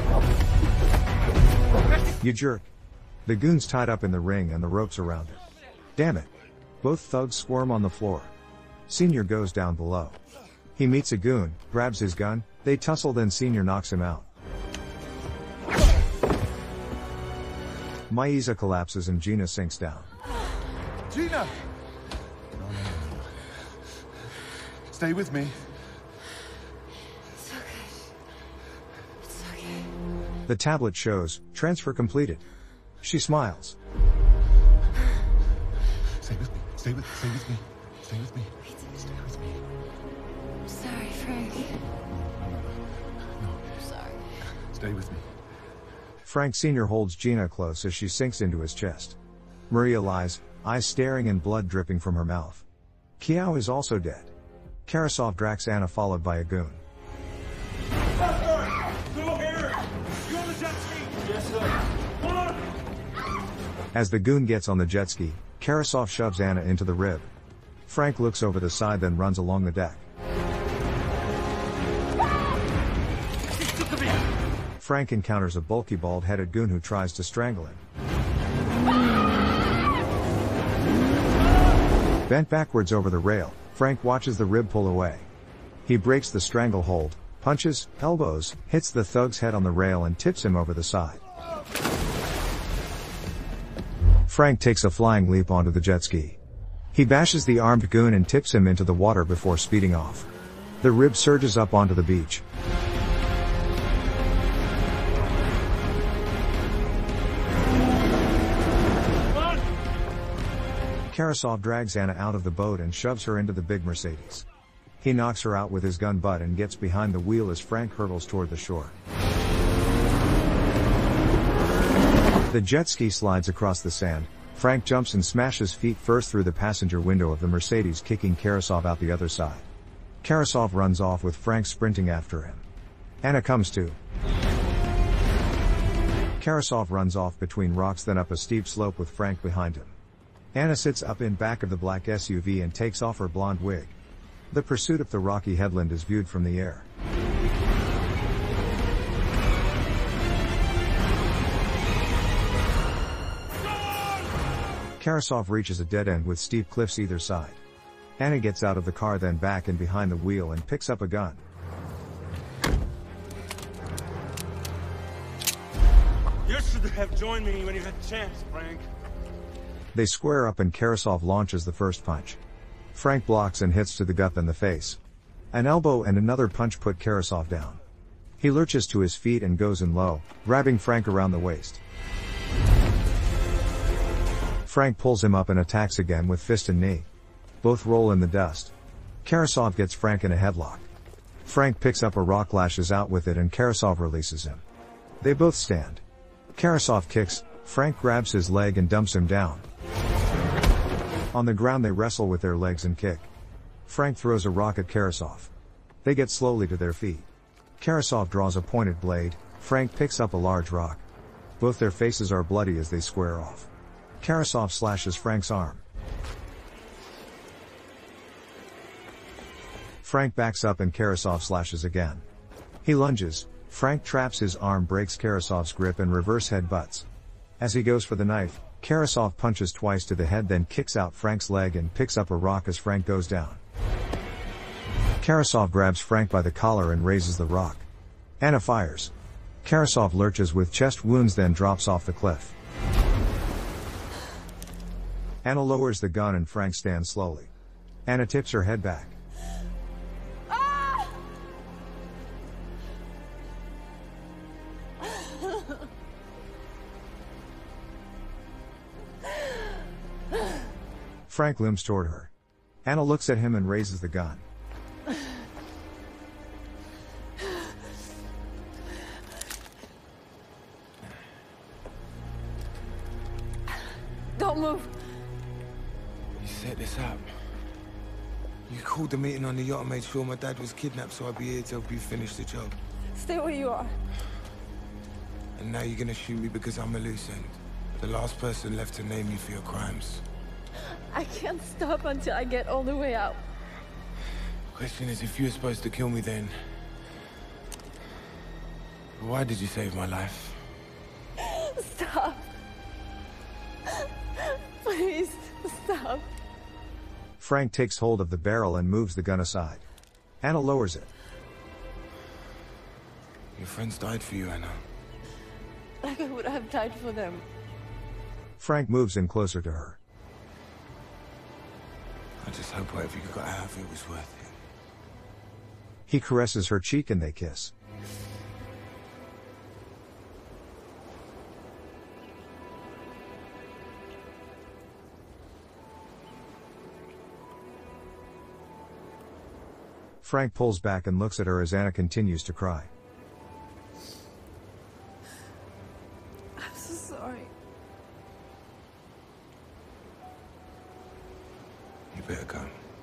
You jerk. The goon's tied up in the ring and the ropes around it. Damn it. Both thugs squirm on the floor. Senior goes down below. He meets a goon, grabs his gun, they tussle, then Senior knocks him out. Maiza collapses and Gina sinks down. Gina! No. Stay with me. It's okay. It's okay. The tablet shows, transfer completed. She smiles. Stay with me. Stay with me. Stay with me. Stay with me. Stay with me. I'm sorry, Frank. No. I'm sorry. Stay with me. Frank Sr. holds Gina close as she sinks into his chest. Maria lies, eyes staring and blood dripping from her mouth. Kiao is also dead. Karasov drags Anna, followed by a goon. Go here! You on the jet ski? Yes, sir. Come on! As the goon gets on the jet ski, Karasov shoves Anna into the rib. Frank looks over the side, then runs along the deck. Frank encounters a bulky, bald-headed goon who tries to strangle him. Bent backwards over the rail, Frank watches the rib pull away. He breaks the stranglehold, punches, elbows, hits the thug's head on the rail and tips him over the side. Frank takes a flying leap onto the jet ski. He bashes the armed goon and tips him into the water before speeding off. The rib surges up onto the beach. Karasov drags Anna out of the boat and shoves her into the big Mercedes. He knocks her out with his gun butt and gets behind the wheel as Frank hurtles toward the shore. The jet ski slides across the sand. Frank jumps and smashes feet first through the passenger window of the Mercedes, kicking Karasov out the other side. Karasov runs off with Frank sprinting after him. Anna comes to. Karasov runs off between rocks, then up a steep slope with Frank behind him. Anna sits up in back of the black SUV and takes off her blonde wig. The pursuit up the rocky headland is viewed from the air. Karasov reaches a dead end with steep cliffs either side. Anna gets out of the car, then back and behind the wheel, and picks up a gun. You should have joined me when you had a chance, Frank. They square up and Karasov launches the first punch. Frank blocks and hits to the gut, then the face. An elbow and another punch put Karasov down. He lurches to his feet and goes in low, grabbing Frank around the waist. Frank pulls him up and attacks again with fist and knee. Both roll in the dust. Karasov gets Frank in a headlock. Frank picks up a rock, lashes out with it, and Karasov releases him. They both stand. Karasov kicks, Frank grabs his leg and dumps him down. On the ground they wrestle with their legs and kick. Frank throws a rock at Karasov. They get slowly to their feet. Karasov draws a pointed blade, Frank picks up a large rock. Both their faces are bloody as they square off. Karasov slashes Frank's arm. Frank backs up and Karasov slashes again. He lunges, Frank traps his arm, breaks Karasov's grip and reverse headbutts. As he goes for the knife, Karasov punches twice to the head, then kicks out Frank's leg and picks up a rock as Frank goes down. Karasov grabs Frank by the collar and raises the rock. Anna fires. Karasov lurches with chest wounds, then drops off the cliff. Anna lowers the gun and Frank stands slowly. Anna tips her head back. Frank limps toward her. Anna looks at him and raises the gun. Don't move. You set this up. You called the meeting on the yacht and made sure my dad was kidnapped, so I'd be here to help you finish the job. Stay where you are. And now you're gonna shoot me because I'm a loose end. The last person left to name you for your crimes. I can't stop until I get all the way out. Question is, if you were supposed to kill me then, why did you save my life? Stop. Please, stop. Frank takes hold of the barrel and moves the gun aside. Anna lowers it. Your friends died for you, Anna. Like I would have died for them. Frank moves in closer to her. I just hope whatever you got out of it was worth it. He caresses her cheek and they kiss. Frank pulls back and looks at her as Anna continues to cry. I'm so sorry. You better go.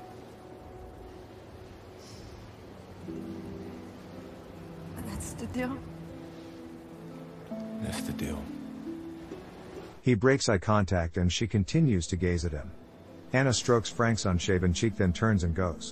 That's the deal? That's the deal. He breaks eye contact and she continues to gaze at him. Anna strokes Frank's unshaven cheek, then turns and goes.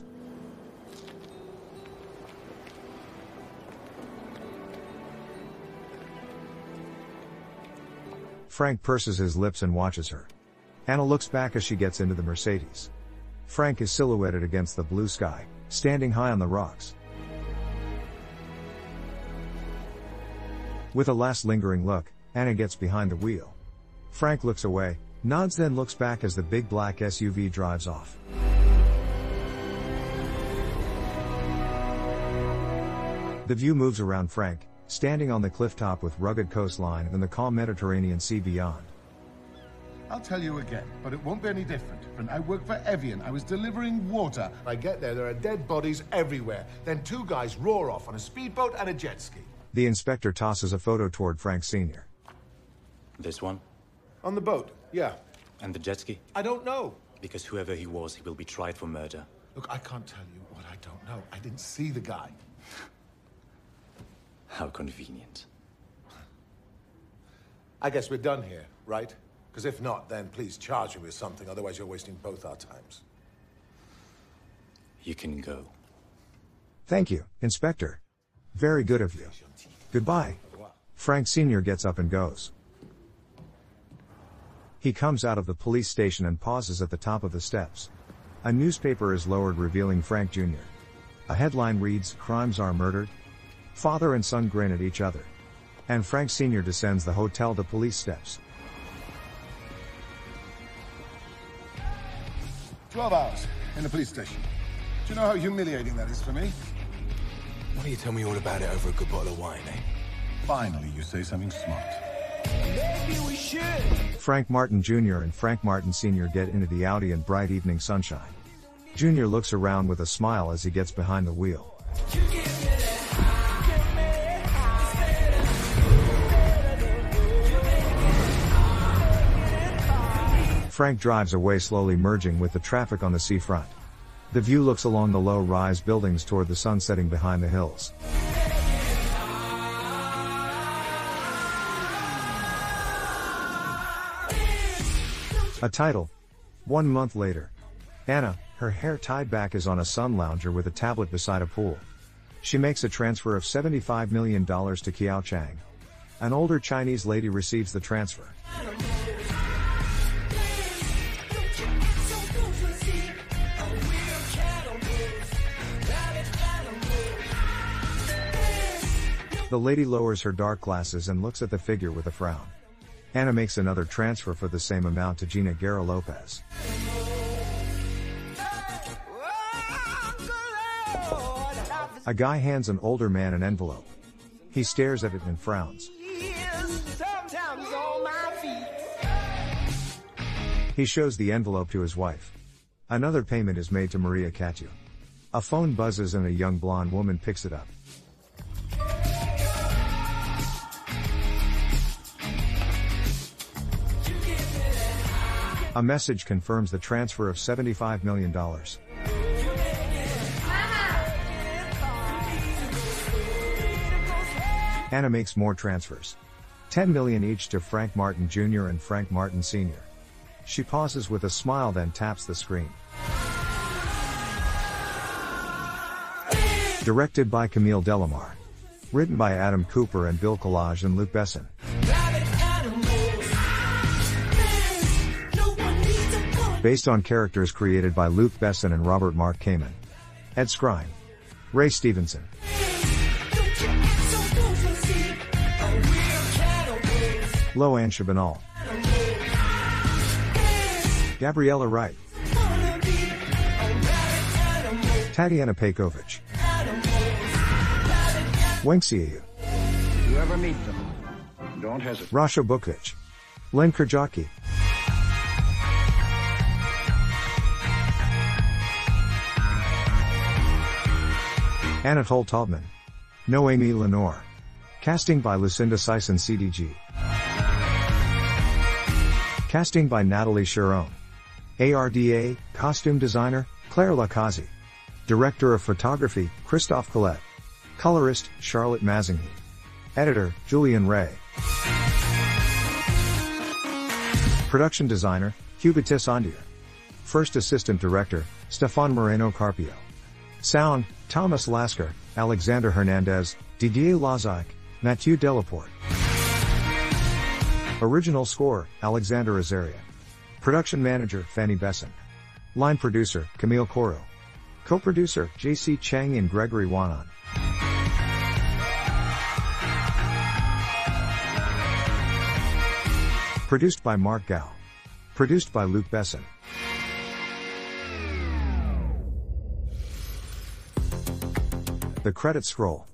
Frank purses his lips and watches her. Anna looks back as she gets into the Mercedes. Frank is silhouetted against the blue sky, standing high on the rocks. With a last lingering look, Anna gets behind the wheel. Frank looks away, nods, then looks back as the big black SUV drives off. The view moves around Frank, standing on the clifftop with rugged coastline and the calm Mediterranean Sea beyond. I'll tell you again, but it won't be any different. When I worked for Evian, I was delivering water. I get there are dead bodies everywhere. Then two guys roar off on a speedboat and a jet ski. The inspector tosses a photo toward Frank Sr. This one? On the boat, yeah. And the jet ski? I don't know. Because whoever he was, he will be tried for murder. Look, I can't tell you what I don't know. I didn't see the guy. How convenient. I guess we're done here, right? Because if not, then please charge me with something, otherwise you're wasting both our times. You can go. Thank you, Inspector. Very good of you. Goodbye. Frank Sr. gets up and goes. He comes out of the police station and pauses at the top of the steps. A newspaper is lowered revealing Frank Jr. A headline reads, "Crimes are murdered." Father and son grin at each other. And Frank Sr. descends the hotel to police steps. 12 hours in the police station. Do you know how humiliating that is for me? Why don't you tell me all about it over a good bottle of wine, eh? Finally, you say something smart. Maybe we should. Frank Martin Jr. and Frank Martin Sr. get into the Audi in bright evening sunshine. Jr. looks around with a smile as he gets behind the wheel. Frank drives away slowly, merging with the traffic on the seafront. The view looks along the low-rise buildings toward the sun setting behind the hills. A title. 1 month later. Anna, her hair tied back, is on a sun lounger with a tablet beside a pool. She makes a transfer of $75 million to Kiao Chang. An older Chinese lady receives the transfer. The lady lowers her dark glasses and looks at the figure with a frown. Anna makes another transfer for the same amount to Gina Guerra Lopez. A guy hands an older man an envelope. He stares at it and frowns. He shows the envelope to his wife. Another payment is made to Maria Catu. A phone buzzes and a young blonde woman picks it up. A message confirms the transfer of $75 million. Hannah makes more transfers. $10 million each to Frank Martin Jr. and Frank Martin Sr. She pauses with a smile, then taps the screen. Directed by Camille Delamar. Written by Adam Cooper and Bill Collage and Luc Besson. Based on characters created by Luc Besson and Robert Mark Kamen. Ed Skrein. Ray Stevenson. Loanne Chabanal. Gabriella Wright. Tatiana Pejkovic. Wenxiayu. If you ever meet them, don't hesitate. Rasha Bukvich. Len Kerjaki. Anatole Taubman. Noémie Lenore. Casting by Lucinda Sison CDG. Casting by Natalie Sharon. ARDA, Costume Designer, Claire Lacazi. Director of Photography, Christophe Collet. Colorist, Charlotte Mazinghi. Editor, Julian Ray. Production Designer, Hubertus Ondier. First Assistant Director, Stefan Moreno Carpio. Sound, Thomas Lasker, Alexander Hernandez, Didier Lazac, Mathieu Delaporte. Original score, Alexander Azaria. Production Manager, Fanny Besson. Line Producer, Camille Coro. Co-producer, J.C. Chang and Gregory Wanan. Produced by Mark Gao. Produced by Luc Besson. The credits scroll.